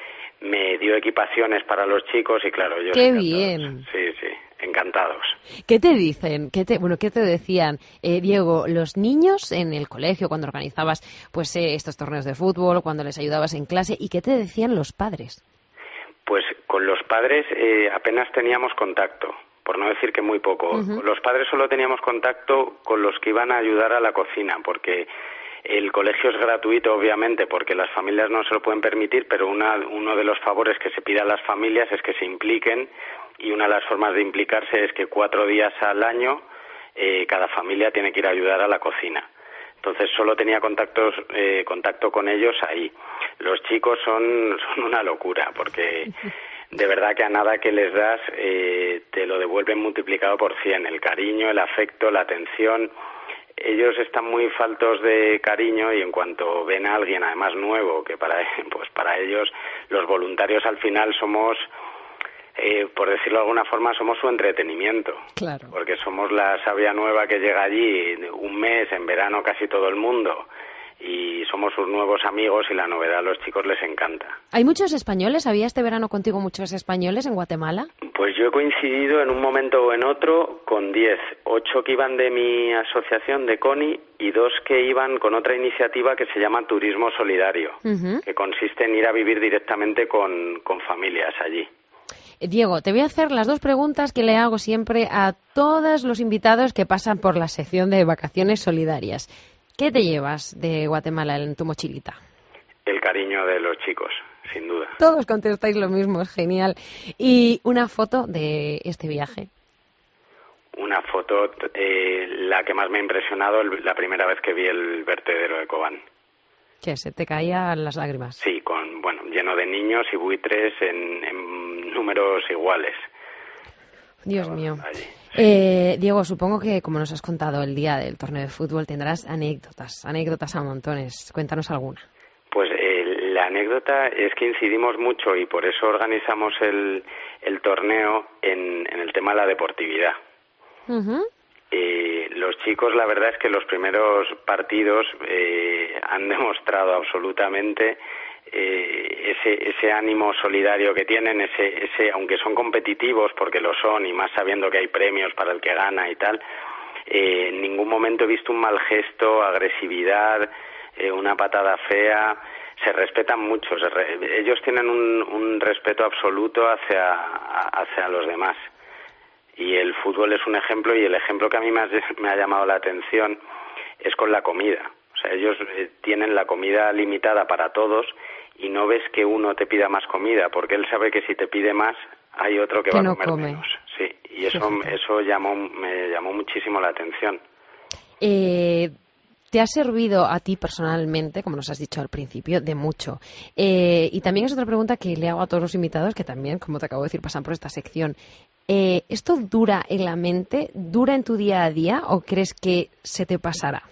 me dio equipaciones para los chicos, y claro, ellos ¡qué encantados. bien! Sí, encantados. ¿Qué te dicen? ¿Qué te decían, Diego, los niños en el colegio cuando organizabas pues estos torneos de fútbol, cuando les ayudabas en clase, y qué te decían los padres? Pues con los padres apenas teníamos contacto, por no decir que muy poco. Uh-huh. Los padres solo teníamos contacto con los que iban a ayudar a la cocina, porque el colegio es gratuito, obviamente, porque las familias no se lo pueden permitir, pero uno de los favores que se pide a las familias es que se impliquen, y una de las formas de implicarse es que 4 días al año cada familia tiene que ir a ayudar a la cocina. Entonces solo tenía contacto con ellos ahí. Los chicos son una locura, porque de verdad que a nada que les das te lo devuelven multiplicado por 100. El cariño, el afecto, la atención. Ellos están muy faltos de cariño, y en cuanto ven a alguien además nuevo, que para ellos los voluntarios al final somos, por decirlo de alguna forma, somos su entretenimiento. Claro. Porque somos la savia nueva que llega allí un mes, en verano casi todo el mundo, y somos sus nuevos amigos, y la novedad a los chicos les encanta. ¿Hay muchos españoles? ¿Había este verano contigo muchos españoles en Guatemala? Pues yo he coincidido en un momento o en otro con 10, 8 que iban de mi asociación de CONI y 2 que iban con otra iniciativa que se llama Turismo Solidario, uh-huh, que consiste en ir a vivir directamente con familias allí. Diego, te voy a hacer las 2 preguntas que le hago siempre a todos los invitados que pasan por la sección de vacaciones solidarias. ¿Qué te llevas de Guatemala en tu mochilita? El cariño de los chicos, sin duda. Todos contestáis lo mismo, es genial. ¿Y una foto de este viaje? Una foto, la que más me ha impresionado, la primera vez que vi el vertedero de Cobán. ¿Qué? ¿Se te caían las lágrimas? Sí, lleno de niños y buitres en números iguales. Dios mío. Allí. Diego, supongo que, como nos has contado el día del torneo de fútbol, tendrás anécdotas a montones. Cuéntanos alguna. Pues la anécdota es que incidimos mucho y por eso organizamos el torneo en el tema de la deportividad. Uh-huh. Los chicos, la verdad es que los primeros partidos han demostrado absolutamente ese ánimo solidario que tienen, ese aunque son competitivos, porque lo son, y más sabiendo que hay premios para el que gana y tal, en ningún momento he visto un mal gesto, agresividad, una patada fea. Se respetan mucho, ellos tienen un respeto absoluto hacia los demás. Y el fútbol es un ejemplo, y el ejemplo que a mí me ha llamado la atención es con la comida. O sea, ellos tienen la comida limitada para todos y no ves que uno te pida más comida, porque él sabe que si te pide más hay otro que va a comer menos. Sí, y eso me llamó muchísimo la atención. ¿Te ha servido a ti personalmente, como nos has dicho al principio, de mucho? Y también es otra pregunta que le hago a todos los invitados, que también, como te acabo de decir, pasan por esta sección. ¿Esto dura en la mente? ¿Dura en tu día a día o crees que se te pasará?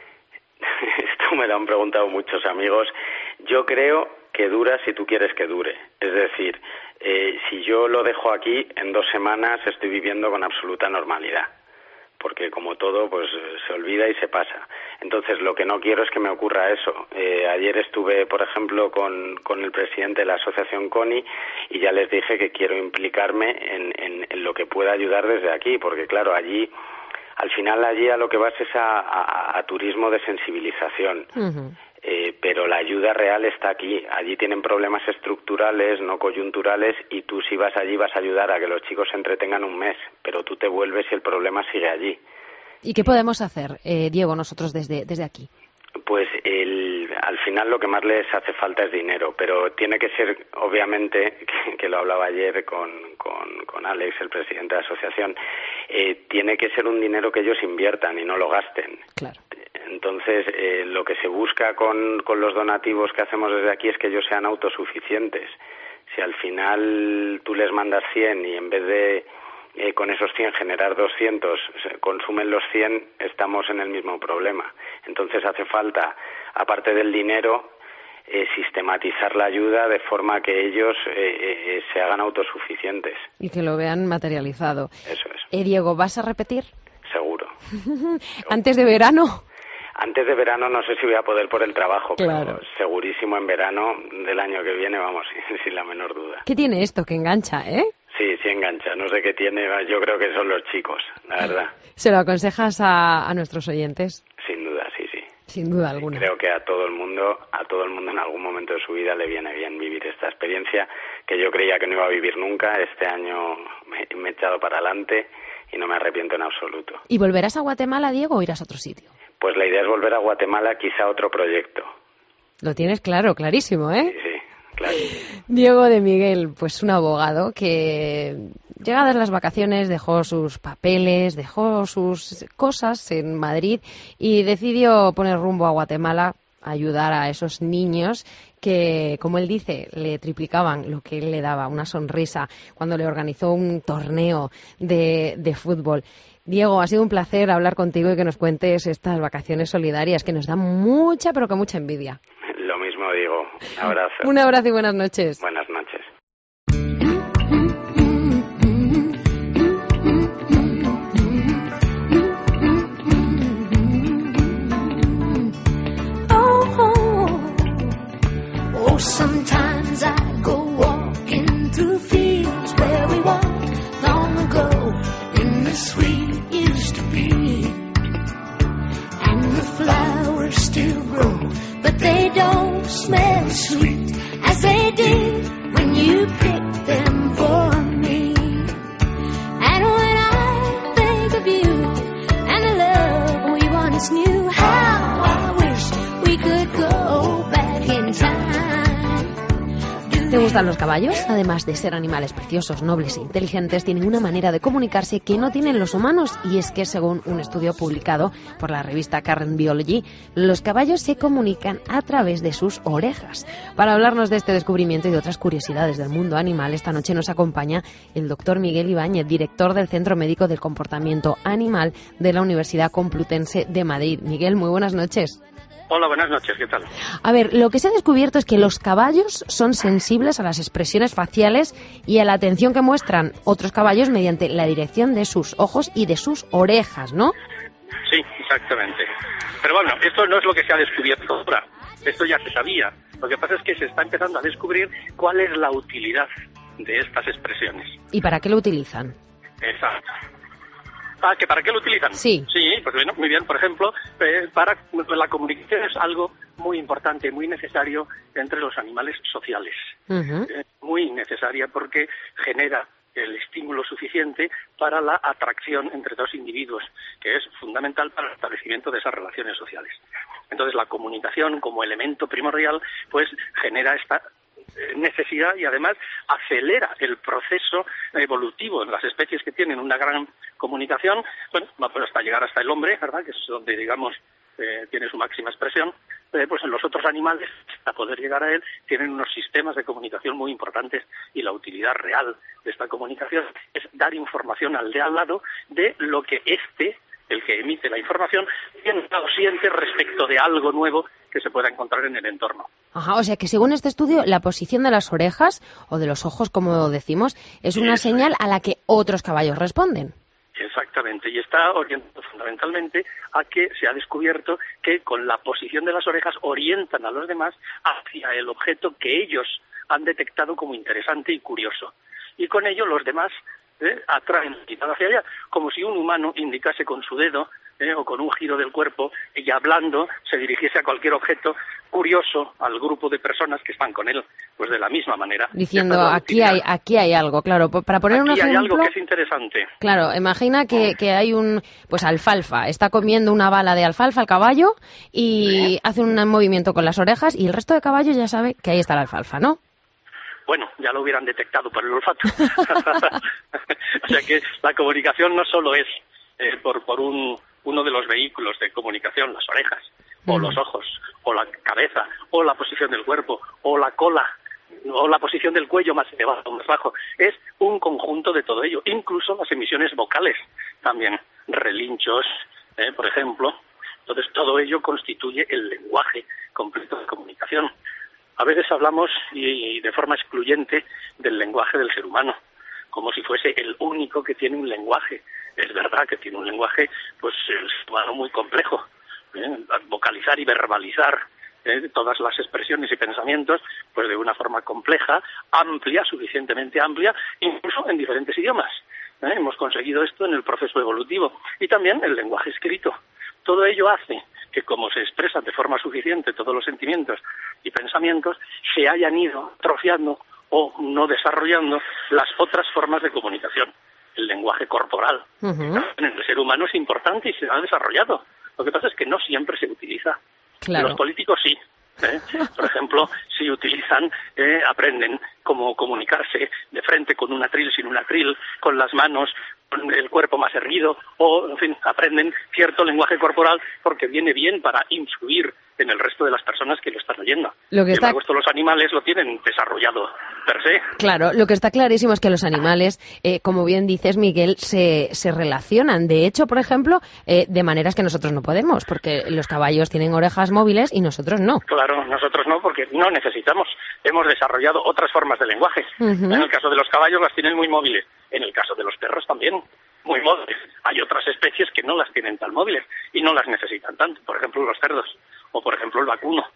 Esto me lo han preguntado muchos amigos. Yo creo que dura si tú quieres que dure. Es decir, si yo lo dejo aquí, en 2 semanas estoy viviendo con absoluta normalidad. Porque como todo, pues se olvida y se pasa. Entonces, lo que no quiero es que me ocurra eso. Ayer estuve, por ejemplo, con el presidente de la asociación CONI y ya les dije que quiero implicarme en lo que pueda ayudar desde aquí, porque claro, al final a lo que vas es a turismo de sensibilización. Uh-huh. Pero la ayuda real está aquí. Allí tienen problemas estructurales, no coyunturales, y tú si vas allí vas a ayudar a que los chicos se entretengan un mes, pero tú te vuelves y el problema sigue allí. ¿Y qué podemos hacer, Diego, nosotros desde aquí? Pues al final lo que más les hace falta es dinero, pero tiene que ser, obviamente, que lo hablaba ayer con Alex, el presidente de la asociación, tiene que ser un dinero que ellos inviertan y no lo gasten. Claro. Entonces, lo que se busca con los donativos que hacemos desde aquí es que ellos sean autosuficientes. Si al final tú les mandas 100 y en vez de con esos 100 generar 200, consumen los 100, estamos en el mismo problema. Entonces hace falta, aparte del dinero, sistematizar la ayuda de forma que ellos se hagan autosuficientes. Y que lo vean materializado. Eso es. Diego, ¿vas a repetir? Seguro. ¿Antes de verano? Antes de verano no sé si voy a poder por el trabajo, claro. Pero segurísimo en verano del año que viene, vamos, sin la menor duda. ¿Qué tiene esto que engancha, Sí, engancha. No sé qué tiene, yo creo que son los chicos, la verdad. ¿Se lo aconsejas a nuestros oyentes? Sin duda, sí. Sin duda alguna. Creo que a todo el mundo en algún momento de su vida le viene bien vivir esta experiencia que yo creía que no iba a vivir nunca. Este año me he echado para adelante y no me arrepiento en absoluto. ¿Y volverás a Guatemala, Diego, o irás a otro sitio? Pues la idea es volver a Guatemala, quizá a otro proyecto. Lo tienes clarísimo, ¿eh? Sí, claro. Diego de Miguel, pues un abogado que llegadas las vacaciones dejó sus papeles, dejó sus cosas en Madrid y decidió poner rumbo a Guatemala a ayudar a esos niños que, como él dice, le triplicaban lo que él le daba, una sonrisa, cuando le organizó un torneo de fútbol. Diego, ha sido un placer hablar contigo y que nos cuentes estas vacaciones solidarias que nos dan mucha, pero que mucha envidia. Lo mismo digo. Un abrazo. Un abrazo y buenas noches. Buenas noches. Sometimes I go walking through fields where we walked long ago in the sweet used to be, and the flowers still grow, but they don't smell sweet as they did ¿Te gustan los caballos? Además de ser animales preciosos, nobles e inteligentes, tienen una manera de comunicarse que no tienen los humanos, y es que según un estudio publicado por la revista Current Biology, los caballos se comunican a través de sus orejas. Para hablarnos de este descubrimiento y de otras curiosidades del mundo animal, esta noche nos acompaña el doctor Miguel Ibáñez, director del Centro Médico del Comportamiento Animal de la Universidad Complutense de Madrid. Miguel, muy buenas noches. Hola, buenas noches, ¿qué tal? A ver, lo que se ha descubierto es que los caballos son sensibles a las expresiones faciales y a la atención que muestran otros caballos mediante la dirección de sus ojos y de sus orejas, ¿no? Sí, exactamente. Pero bueno, esto no es lo que se ha descubierto ahora. Esto ya se sabía. Lo que pasa es que se está empezando a descubrir cuál es la utilidad de estas expresiones. ¿Y para qué lo utilizan? Exacto. ¿Que para qué lo utilizan? Sí. Sí, pues bueno, muy bien. Por ejemplo, para la comunicación es algo muy importante, muy necesario entre los animales sociales. Muy necesaria porque genera el estímulo suficiente para la atracción entre dos individuos, que es fundamental para el establecimiento de esas relaciones sociales. Entonces, la comunicación como elemento primordial, pues genera esta necesidad y además acelera el proceso evolutivo en las especies que tienen una gran comunicación, bueno, pues hasta llegar hasta el hombre, ¿verdad?, que es donde, digamos, tiene su máxima expresión. Pues en los otros animales, hasta poder llegar a él, tienen unos sistemas de comunicación muy importantes, y la utilidad real de esta comunicación es dar información al de al lado de lo que el que emite la información, piensa o siente respecto de algo nuevo que se pueda encontrar en el entorno. Ajá, o sea que según este estudio, la posición de las orejas, o de los ojos, como decimos, es una señal a la que otros caballos responden. Exactamente, y está orientado fundamentalmente a que se ha descubierto que con la posición de las orejas orientan a los demás hacia el objeto que ellos han detectado como interesante y curioso. Y con ello los demás atraen la mirada hacia allá, como si un humano indicase con su dedo o con un giro del cuerpo y hablando se dirigiese a cualquier objeto curioso al grupo de personas que están con él, pues de la misma manera. Diciendo, aquí hay algo, claro, para poner un ejemplo... Aquí hay algo que es interesante. Claro, imagina que hay alfalfa, está comiendo una bala de alfalfa el caballo y hace un movimiento con las orejas y el resto de caballos ya sabe que ahí está la alfalfa, ¿no? Bueno, ya lo hubieran detectado por el olfato. O sea que la comunicación no solo es por uno de los vehículos de comunicación, las orejas, o los ojos, o la cabeza, o la posición del cuerpo, o la cola, o la posición del cuello más elevado o más bajo. Es un conjunto de todo ello, incluso las emisiones vocales también, relinchos, por ejemplo. Entonces todo ello constituye el lenguaje completo de comunicación. A veces hablamos, y de forma excluyente, del lenguaje del ser humano, como si fuese el único que tiene un lenguaje. Es verdad que tiene un lenguaje, pues, el ser humano muy complejo. Vocalizar y verbalizar todas las expresiones y pensamientos, pues de una forma compleja, amplia, suficientemente amplia, incluso en diferentes idiomas. Hemos conseguido esto en el proceso evolutivo. Y también el lenguaje escrito. Todo ello hace que, como se expresan de forma suficiente todos los sentimientos y pensamientos, se hayan ido atrofiando o no desarrollando las otras formas de comunicación. El lenguaje corporal en el ser humano es importante y se ha desarrollado. Lo que pasa es que no siempre se utiliza. Claro. Los políticos sí. Por ejemplo, si utilizan, aprenden cómo comunicarse de frente, con un atril, sin un atril, con las manos, con el cuerpo más erguido, o, en fin, aprenden cierto lenguaje corporal porque viene bien para influir en el resto de las personas que lo están oyendo. Esto los animales lo tienen desarrollado per se. Claro, lo que está clarísimo es que los animales, como bien dices, Miguel, se relacionan. De hecho, por ejemplo, de maneras que nosotros no podemos, porque los caballos tienen orejas móviles y nosotros no. Claro, nosotros no, porque no necesitamos. Hemos desarrollado otras formas de lenguaje. En el caso de los caballos las tienen muy móviles. En el caso de los perros también, muy móviles. Hay otras especies que no las tienen tan móviles y no las necesitan tanto. Por ejemplo, los cerdos. O, por ejemplo, el vacuno.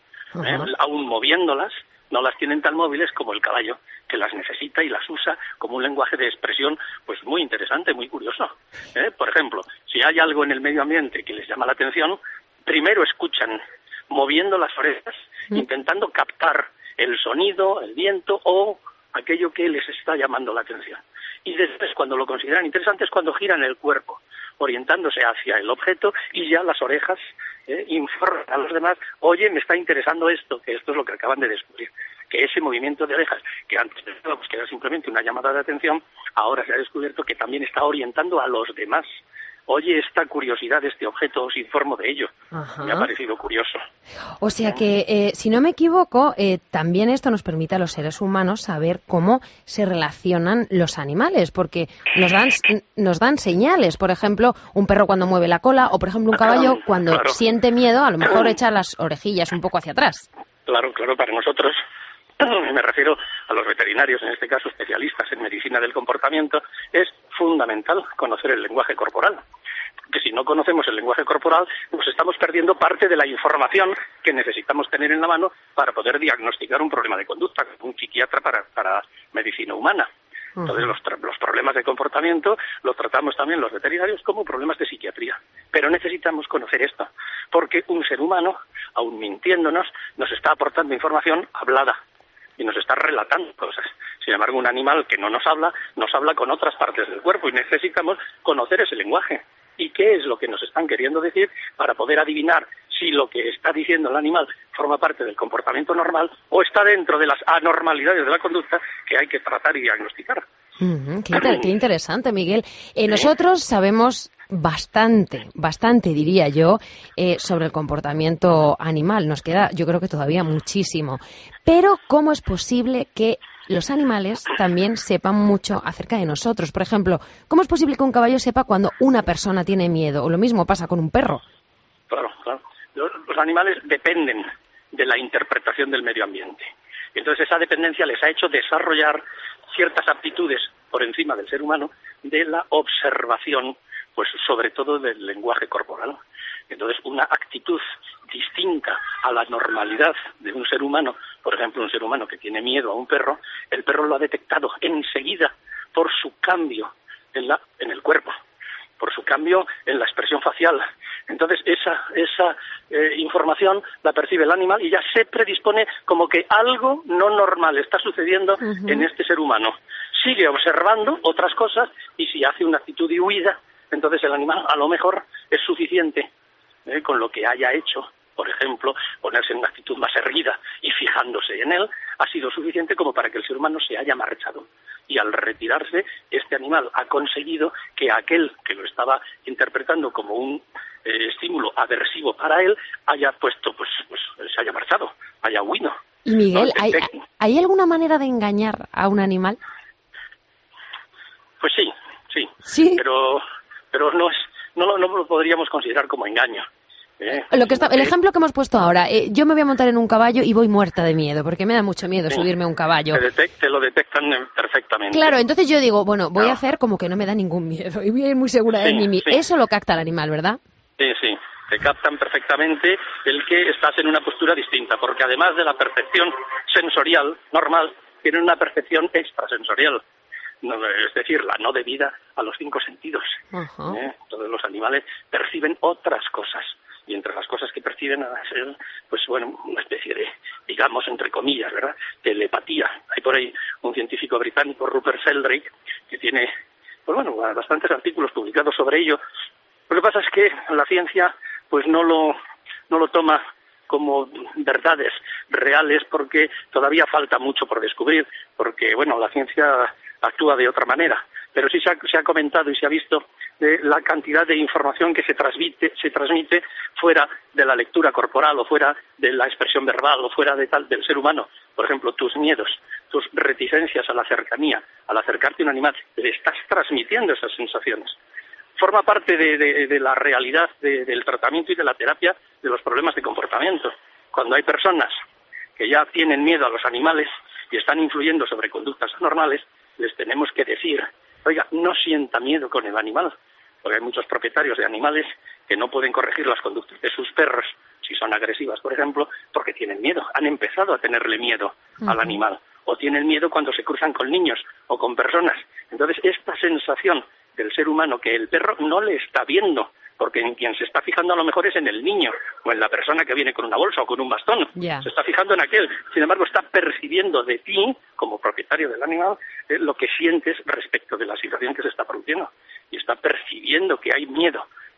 Aún moviéndolas, no las tienen tan móviles como el caballo, que las necesita y las usa como un lenguaje de expresión pues muy interesante, muy curioso. Por ejemplo, si hay algo en el medio ambiente que les llama la atención, primero escuchan moviendo las orejas, intentando captar el sonido, el viento o aquello que les está llamando la atención. Y después, cuando lo consideran interesante, es cuando giran el cuerpo, orientándose hacia el objeto, y ya las orejas informan a los demás, oye, me está interesando esto, que esto es lo que acaban de descubrir. que ese movimiento de orejas, que antes pensábamos que era simplemente una llamada de atención, ahora se ha descubierto que también está orientando a los demás. Oye, esta curiosidad de este objeto, os informo de ello. Ajá. Me ha parecido curioso. O sea que, si no me equivoco, también esto nos permite a los seres humanos saber cómo se relacionan los animales, porque nos dan señales. Por ejemplo, un perro cuando mueve la cola, o por ejemplo un caballo cuando siente miedo, a lo mejor echa las orejillas un poco hacia atrás. Claro, para nosotros, me refiero a los veterinarios, en este caso especialistas en medicina del comportamiento, es fundamental conocer el lenguaje corporal. Que si no conocemos el lenguaje corporal, nos estamos perdiendo parte de la información que necesitamos tener en la mano para poder diagnosticar un problema de conducta, un psiquiatra para medicina humana. Entonces, los problemas de comportamiento los tratamos también los veterinarios como problemas de psiquiatría. Pero necesitamos conocer esto, porque un ser humano, aun mintiéndonos, nos está aportando información hablada y nos está relatando cosas. Sin embargo, un animal que no nos habla con otras partes del cuerpo y necesitamos conocer ese lenguaje. ¿Y qué es lo que nos están queriendo decir para poder adivinar si lo que está diciendo el animal forma parte del comportamiento normal o está dentro de las anormalidades de la conducta que hay que tratar y diagnosticar? Qué interesante, Miguel. Nosotros sabemos bastante, diría yo, sobre el comportamiento animal. Nos queda, yo creo que todavía muchísimo. Pero, ¿cómo es posible que los animales también sepan mucho acerca de nosotros? Por ejemplo, ¿cómo es posible que un caballo sepa cuando una persona tiene miedo? O lo mismo pasa con un perro. Claro. Los animales dependen de la interpretación del medio ambiente. Entonces, esa dependencia les ha hecho desarrollar ciertas aptitudes por encima del ser humano de la observación, pues sobre todo del lenguaje corporal. Entonces, una actitud distinta a la normalidad de un ser humano, por ejemplo, un ser humano que tiene miedo a un perro, el perro lo ha detectado enseguida por su cambio en el cuerpo, por su cambio en la expresión facial. Entonces, esa información la percibe el animal y ya se predispone como que algo no normal está sucediendo en este ser humano. Sigue observando otras cosas y si hace una actitud de huida, entonces el animal a lo mejor es suficiente con lo que haya hecho. Por ejemplo, ponerse en una actitud más erguida y fijándose en él, ha sido suficiente como para que el ser humano se haya marchado. Y al retirarse, este animal ha conseguido que aquel que lo estaba interpretando como un estímulo aversivo para él haya puesto, pues se haya marchado, haya huido. Y Miguel, ¿hay alguna manera de engañar a un animal? Pues sí. Pero no lo podríamos considerar como engaño. El ejemplo que hemos puesto ahora, yo me voy a montar en un caballo y voy muerta de miedo, porque me da mucho miedo subirme a un caballo. Te lo detectan perfectamente. Claro, entonces yo digo, voy a hacer como que no me da ningún miedo y voy a ir muy segura de mí. Eso lo capta el animal, ¿verdad? Sí. Te captan perfectamente el que estás en una postura distinta, porque además de la percepción sensorial normal, tienen una percepción extrasensorial. Es decir, la no debida a los 5 sentidos. Todos los animales perciben otras cosas. Y entre las cosas que perciben a ser, una especie de, digamos, entre comillas, ¿verdad?, telepatía. Hay por ahí un científico británico, Rupert Sheldrake, que tiene, bastantes artículos publicados sobre ello. Lo que pasa es que la ciencia, no lo toma como verdades reales porque todavía falta mucho por descubrir, porque, la ciencia actúa de otra manera. Pero sí se ha comentado y se ha visto la cantidad de información que se transmite fuera de la lectura corporal o fuera de la expresión verbal o fuera del ser humano. Por ejemplo, tus miedos, tus reticencias a la cercanía, al acercarte a un animal, le estás transmitiendo esas sensaciones. Forma parte de la realidad del tratamiento y de la terapia de los problemas de comportamiento. Cuando hay personas que ya tienen miedo a los animales y están influyendo sobre conductas anormales, les tenemos que decir, oiga, no sienta miedo con el animal, porque hay muchos propietarios de animales que no pueden corregir las conductas de sus perros, si son agresivas, por ejemplo, porque tienen miedo, han empezado a tenerle miedo al animal, o tienen miedo cuando se cruzan con niños o con personas. Entonces, esta sensación del ser humano que el perro no le está viendo, porque en quien se está fijando a lo mejor es en el niño o en la persona que viene con una bolsa o con un bastón. Se está fijando en aquel. Sin embargo, está percibiendo de ti, como propietario del animal, lo que sientes respecto de la situación que se está produciendo. Y está percibiendo que hay miedo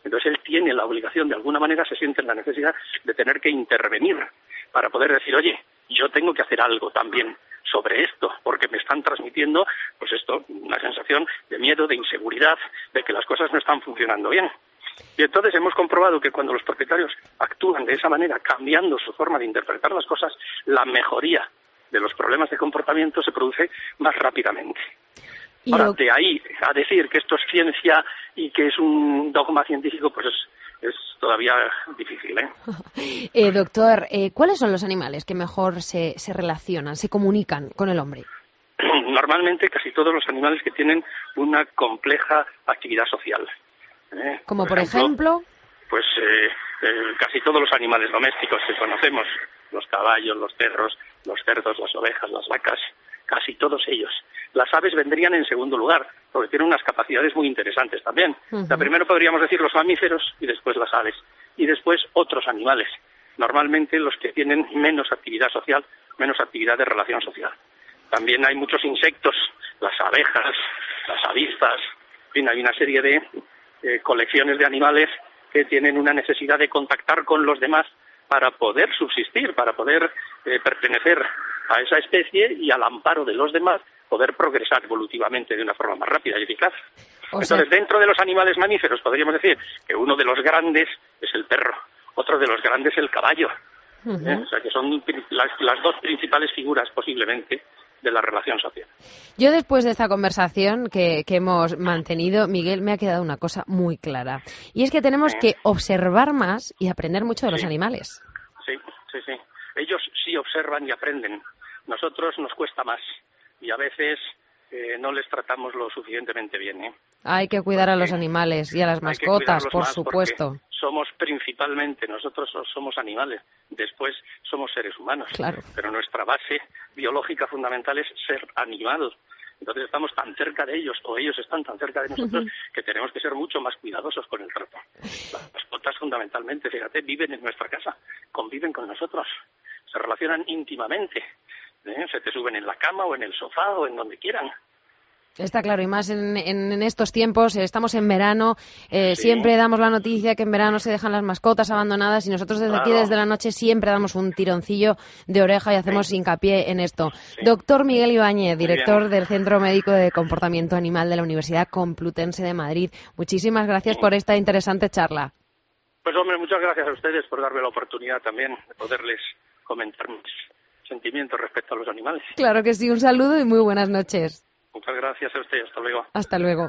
Entonces él tiene la obligación, de alguna manera se siente en la necesidad de tener que intervenir para poder decir, oye, yo tengo que hacer algo también sobre esto, porque me están transmitiendo, pues esto, una sensación de miedo, de inseguridad, de que las cosas no están funcionando bien. Y entonces hemos comprobado que cuando los propietarios actúan de esa manera, cambiando su forma de interpretar las cosas, la mejoría de los problemas de comportamiento se produce más rápidamente. Ahora, de ahí a decir que esto es ciencia y que es un dogma científico, pues es todavía difícil, ¿eh? Doctor, ¿cuáles son los animales que mejor se relacionan, se comunican con el hombre? Normalmente casi todos los animales que tienen una compleja actividad social. Como por ejemplo, pues casi todos los animales domésticos que conocemos, los caballos, los perros, los cerdos, las ovejas, las vacas, casi todos ellos. Las aves vendrían en segundo lugar, porque tienen unas capacidades muy interesantes también. O sea, primero podríamos decir los mamíferos y después las aves, y después otros animales, normalmente los que tienen menos actividad social, menos actividad de relación social. También hay muchos insectos, las abejas, las avispas, en fin, hay una serie de colecciones de animales que tienen una necesidad de contactar con los demás para poder subsistir, para poder pertenecer a esa especie y al amparo de los demás poder progresar evolutivamente de una forma más rápida y eficaz. Entonces, dentro de los animales mamíferos podríamos decir que uno de los grandes es el perro, otro de los grandes el caballo. O sea, que son las dos principales figuras posiblemente de la relación social. Yo después de esta conversación que hemos mantenido, Miguel, me ha quedado una cosa muy clara. Y es que tenemos que observar más y aprender mucho de los animales. Sí. Ellos sí observan y aprenden. Nosotros nos cuesta más y a veces no les tratamos lo suficientemente bien. Hay que cuidar a los animales y a las mascotas, por supuesto. Somos principalmente, nosotros somos animales, después somos seres humanos. Claro. Pero nuestra base biológica fundamental es ser animal. Entonces estamos tan cerca de ellos, o ellos están tan cerca de nosotros, que tenemos que ser mucho más cuidadosos con el trato. Las mascotas fundamentalmente, fíjate, viven en nuestra casa, conviven con nosotros, se relacionan íntimamente. Se te suben en la cama o en el sofá o en donde quieran. Está claro, y más en estos tiempos, estamos en verano, siempre damos la noticia que en verano se dejan las mascotas abandonadas y nosotros desde aquí, desde la noche, siempre damos un tironcillo de oreja y hacemos hincapié en esto. Doctor Miguel Ibáñez, director del Centro Médico de Comportamiento Animal de la Universidad Complutense de Madrid, muchísimas gracias por esta interesante charla. Pues hombre, muchas gracias a ustedes por darme la oportunidad también de poderles comentar mis sentimientos respecto a los animales. Claro que sí, un saludo y muy buenas noches. Muchas gracias a usted, hasta luego. Hasta luego.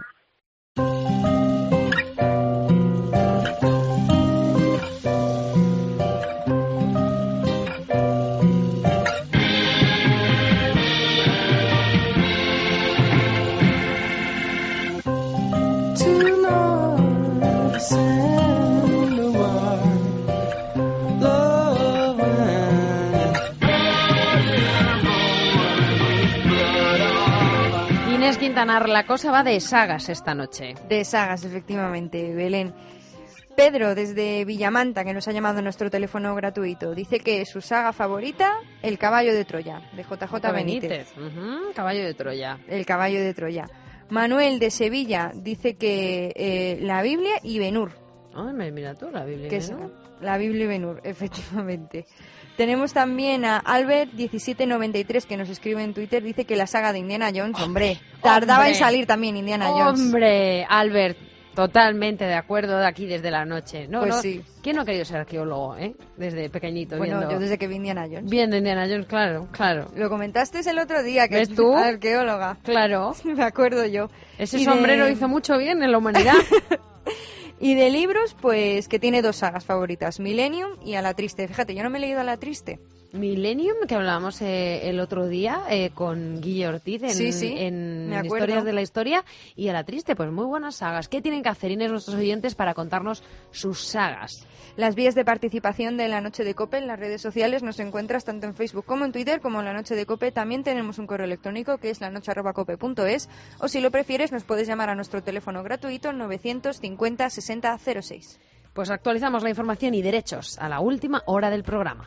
Quintanar, la cosa va de sagas esta noche. De sagas, efectivamente, Belén. Pedro, desde Villamanta, que nos ha llamado a nuestro teléfono gratuito, dice que su saga favorita, El caballo de Troya, de JJ Benítez. Caballo de Troya. El caballo de Troya. Manuel, de Sevilla, dice que la Biblia y Ben-Hur. Mira tú, la Biblia y Ben-Hur. La Biblia y Ben-Hur, efectivamente. Tenemos también a Albert1793 que nos escribe en Twitter, dice que la saga de Indiana Jones, hombre, tardaba en salir también Indiana Jones. Hombre, Albert, totalmente de acuerdo de aquí desde la noche. Sí. ¿Quién no ha querido ser arqueólogo, desde pequeñito? Bueno, yo desde que vi Indiana Jones. Viendo Indiana Jones, claro. Lo comentaste el otro día, que ¿ves tú? Arqueóloga. Claro. Me acuerdo yo. Ese sombrero hizo mucho bien en la humanidad. Y de libros, pues que tiene dos sagas favoritas, Millennium y A la Triste. Fíjate, yo no me he leído A la Triste. Millennium, que hablábamos el otro día con Guille Ortiz en Historias de la Historia, y A la Triste, pues muy buenas sagas. ¿Qué tienen que hacer, Inés, nuestros oyentes para contarnos sus sagas? Las vías de participación de La Noche de COPE en las redes sociales nos encuentras tanto en Facebook como en Twitter como en La Noche de COPE. También tenemos un correo electrónico que es lanoche@cope.es, o si lo prefieres nos puedes llamar a nuestro teléfono gratuito 950 60 06. Pues actualizamos la información y derechos a la última hora del programa.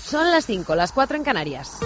Son las 5, las 4 en Canarias.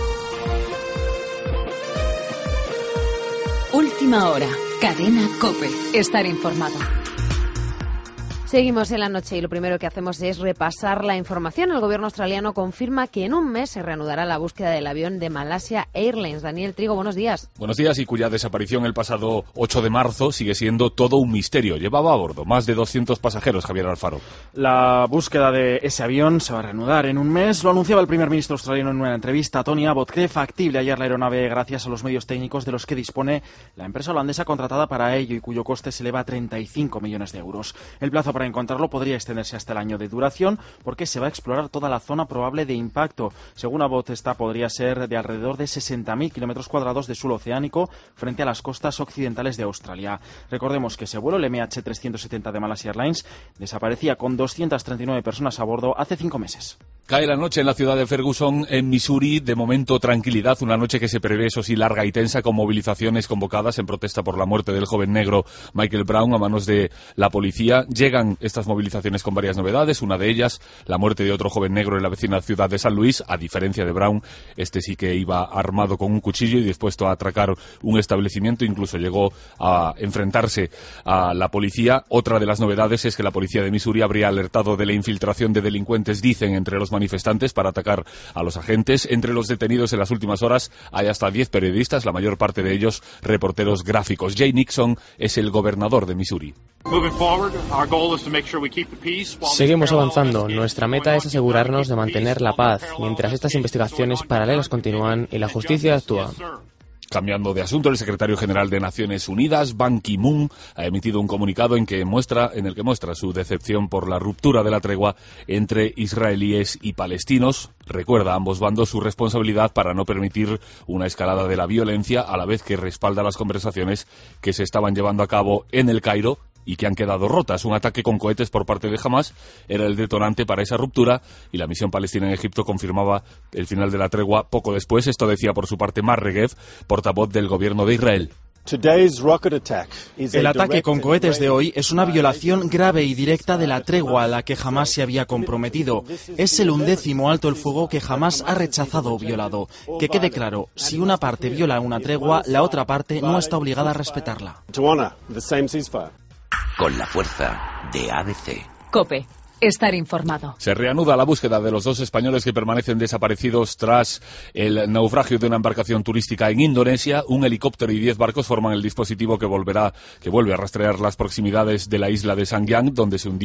Última hora. Cadena COPE. Estar informado. Seguimos en la noche y lo primero que hacemos es repasar la información. El gobierno australiano confirma que en un mes se reanudará la búsqueda del avión de Malaysia Airlines. Daniel Trigo, buenos días. Buenos días, y cuya desaparición el pasado 8 de marzo sigue siendo todo un misterio. Llevaba a bordo más de 200 pasajeros, Javier Alfaro. La búsqueda de ese avión se va a reanudar en un mes. Lo anunciaba el primer ministro australiano en una entrevista a Tony Abbott. Cree factible hallar la aeronave gracias a los medios técnicos de los que dispone la empresa holandesa contratada para ello y cuyo coste se eleva a 35 millones de euros. El plazo para encontrarlo podría extenderse hasta el año de duración porque se va a explorar toda la zona probable de impacto. Según Abbott, esta podría ser de alrededor de 60.000 kilómetros cuadrados de suelo oceánico frente a las costas occidentales de Australia. Recordemos que ese vuelo, el MH370 de Malaysia Airlines, desaparecía con 239 personas a bordo hace 5 meses. Cae la noche en la ciudad de Ferguson, en Missouri. De momento, tranquilidad. Una noche que se prevé, eso sí, larga y tensa, con movilizaciones convocadas en protesta por la muerte del joven negro Michael Brown a manos de la policía. Llegan estas movilizaciones con varias novedades. Una de ellas, la muerte de otro joven negro en la vecina ciudad de San Luis. A diferencia de Brown, este sí que iba armado con un cuchillo y dispuesto a atracar un establecimiento. Incluso llegó a enfrentarse a la policía. Otra de las novedades es que la policía de Missouri habría alertado de la infiltración de delincuentes, dicen, entre los manifestantes para atacar a los agentes. Entre los detenidos en las últimas horas hay hasta 10 periodistas, la mayor parte de ellos reporteros gráficos. Jay Nixon es el gobernador de Missouri. Seguimos avanzando. Nuestra meta es asegurarnos de mantener la paz mientras estas investigaciones paralelas continúan y la justicia actúa. Cambiando de asunto, el secretario general de Naciones Unidas, Ban Ki-moon, ha emitido un comunicado en el que muestra su decepción por la ruptura de la tregua entre israelíes y palestinos. Recuerda a ambos bandos su responsabilidad para no permitir una escalada de la violencia, a la vez que respalda las conversaciones que se estaban llevando a cabo en El Cairo y que han quedado rotas. Un ataque con cohetes por parte de Hamás era el detonante para esa ruptura y la misión palestina en Egipto confirmaba el final de la tregua poco después. Esto decía por su parte Mar Regev, portavoz del gobierno de Israel. El ataque con cohetes de hoy es una violación grave y directa de la tregua a la que Hamás se había comprometido. Es el 11º alto el fuego que Hamás ha rechazado o violado. Que quede claro, si una parte viola una tregua, la otra parte no está obligada a respetarla. Con la fuerza de ABC. COPE. Estar informado. Se reanuda la búsqueda de los 2 españoles que permanecen desaparecidos tras el naufragio de una embarcación turística en Indonesia. Un helicóptero y 10 barcos forman el dispositivo que vuelve a rastrear las proximidades de la isla de Sangiang, donde se hundió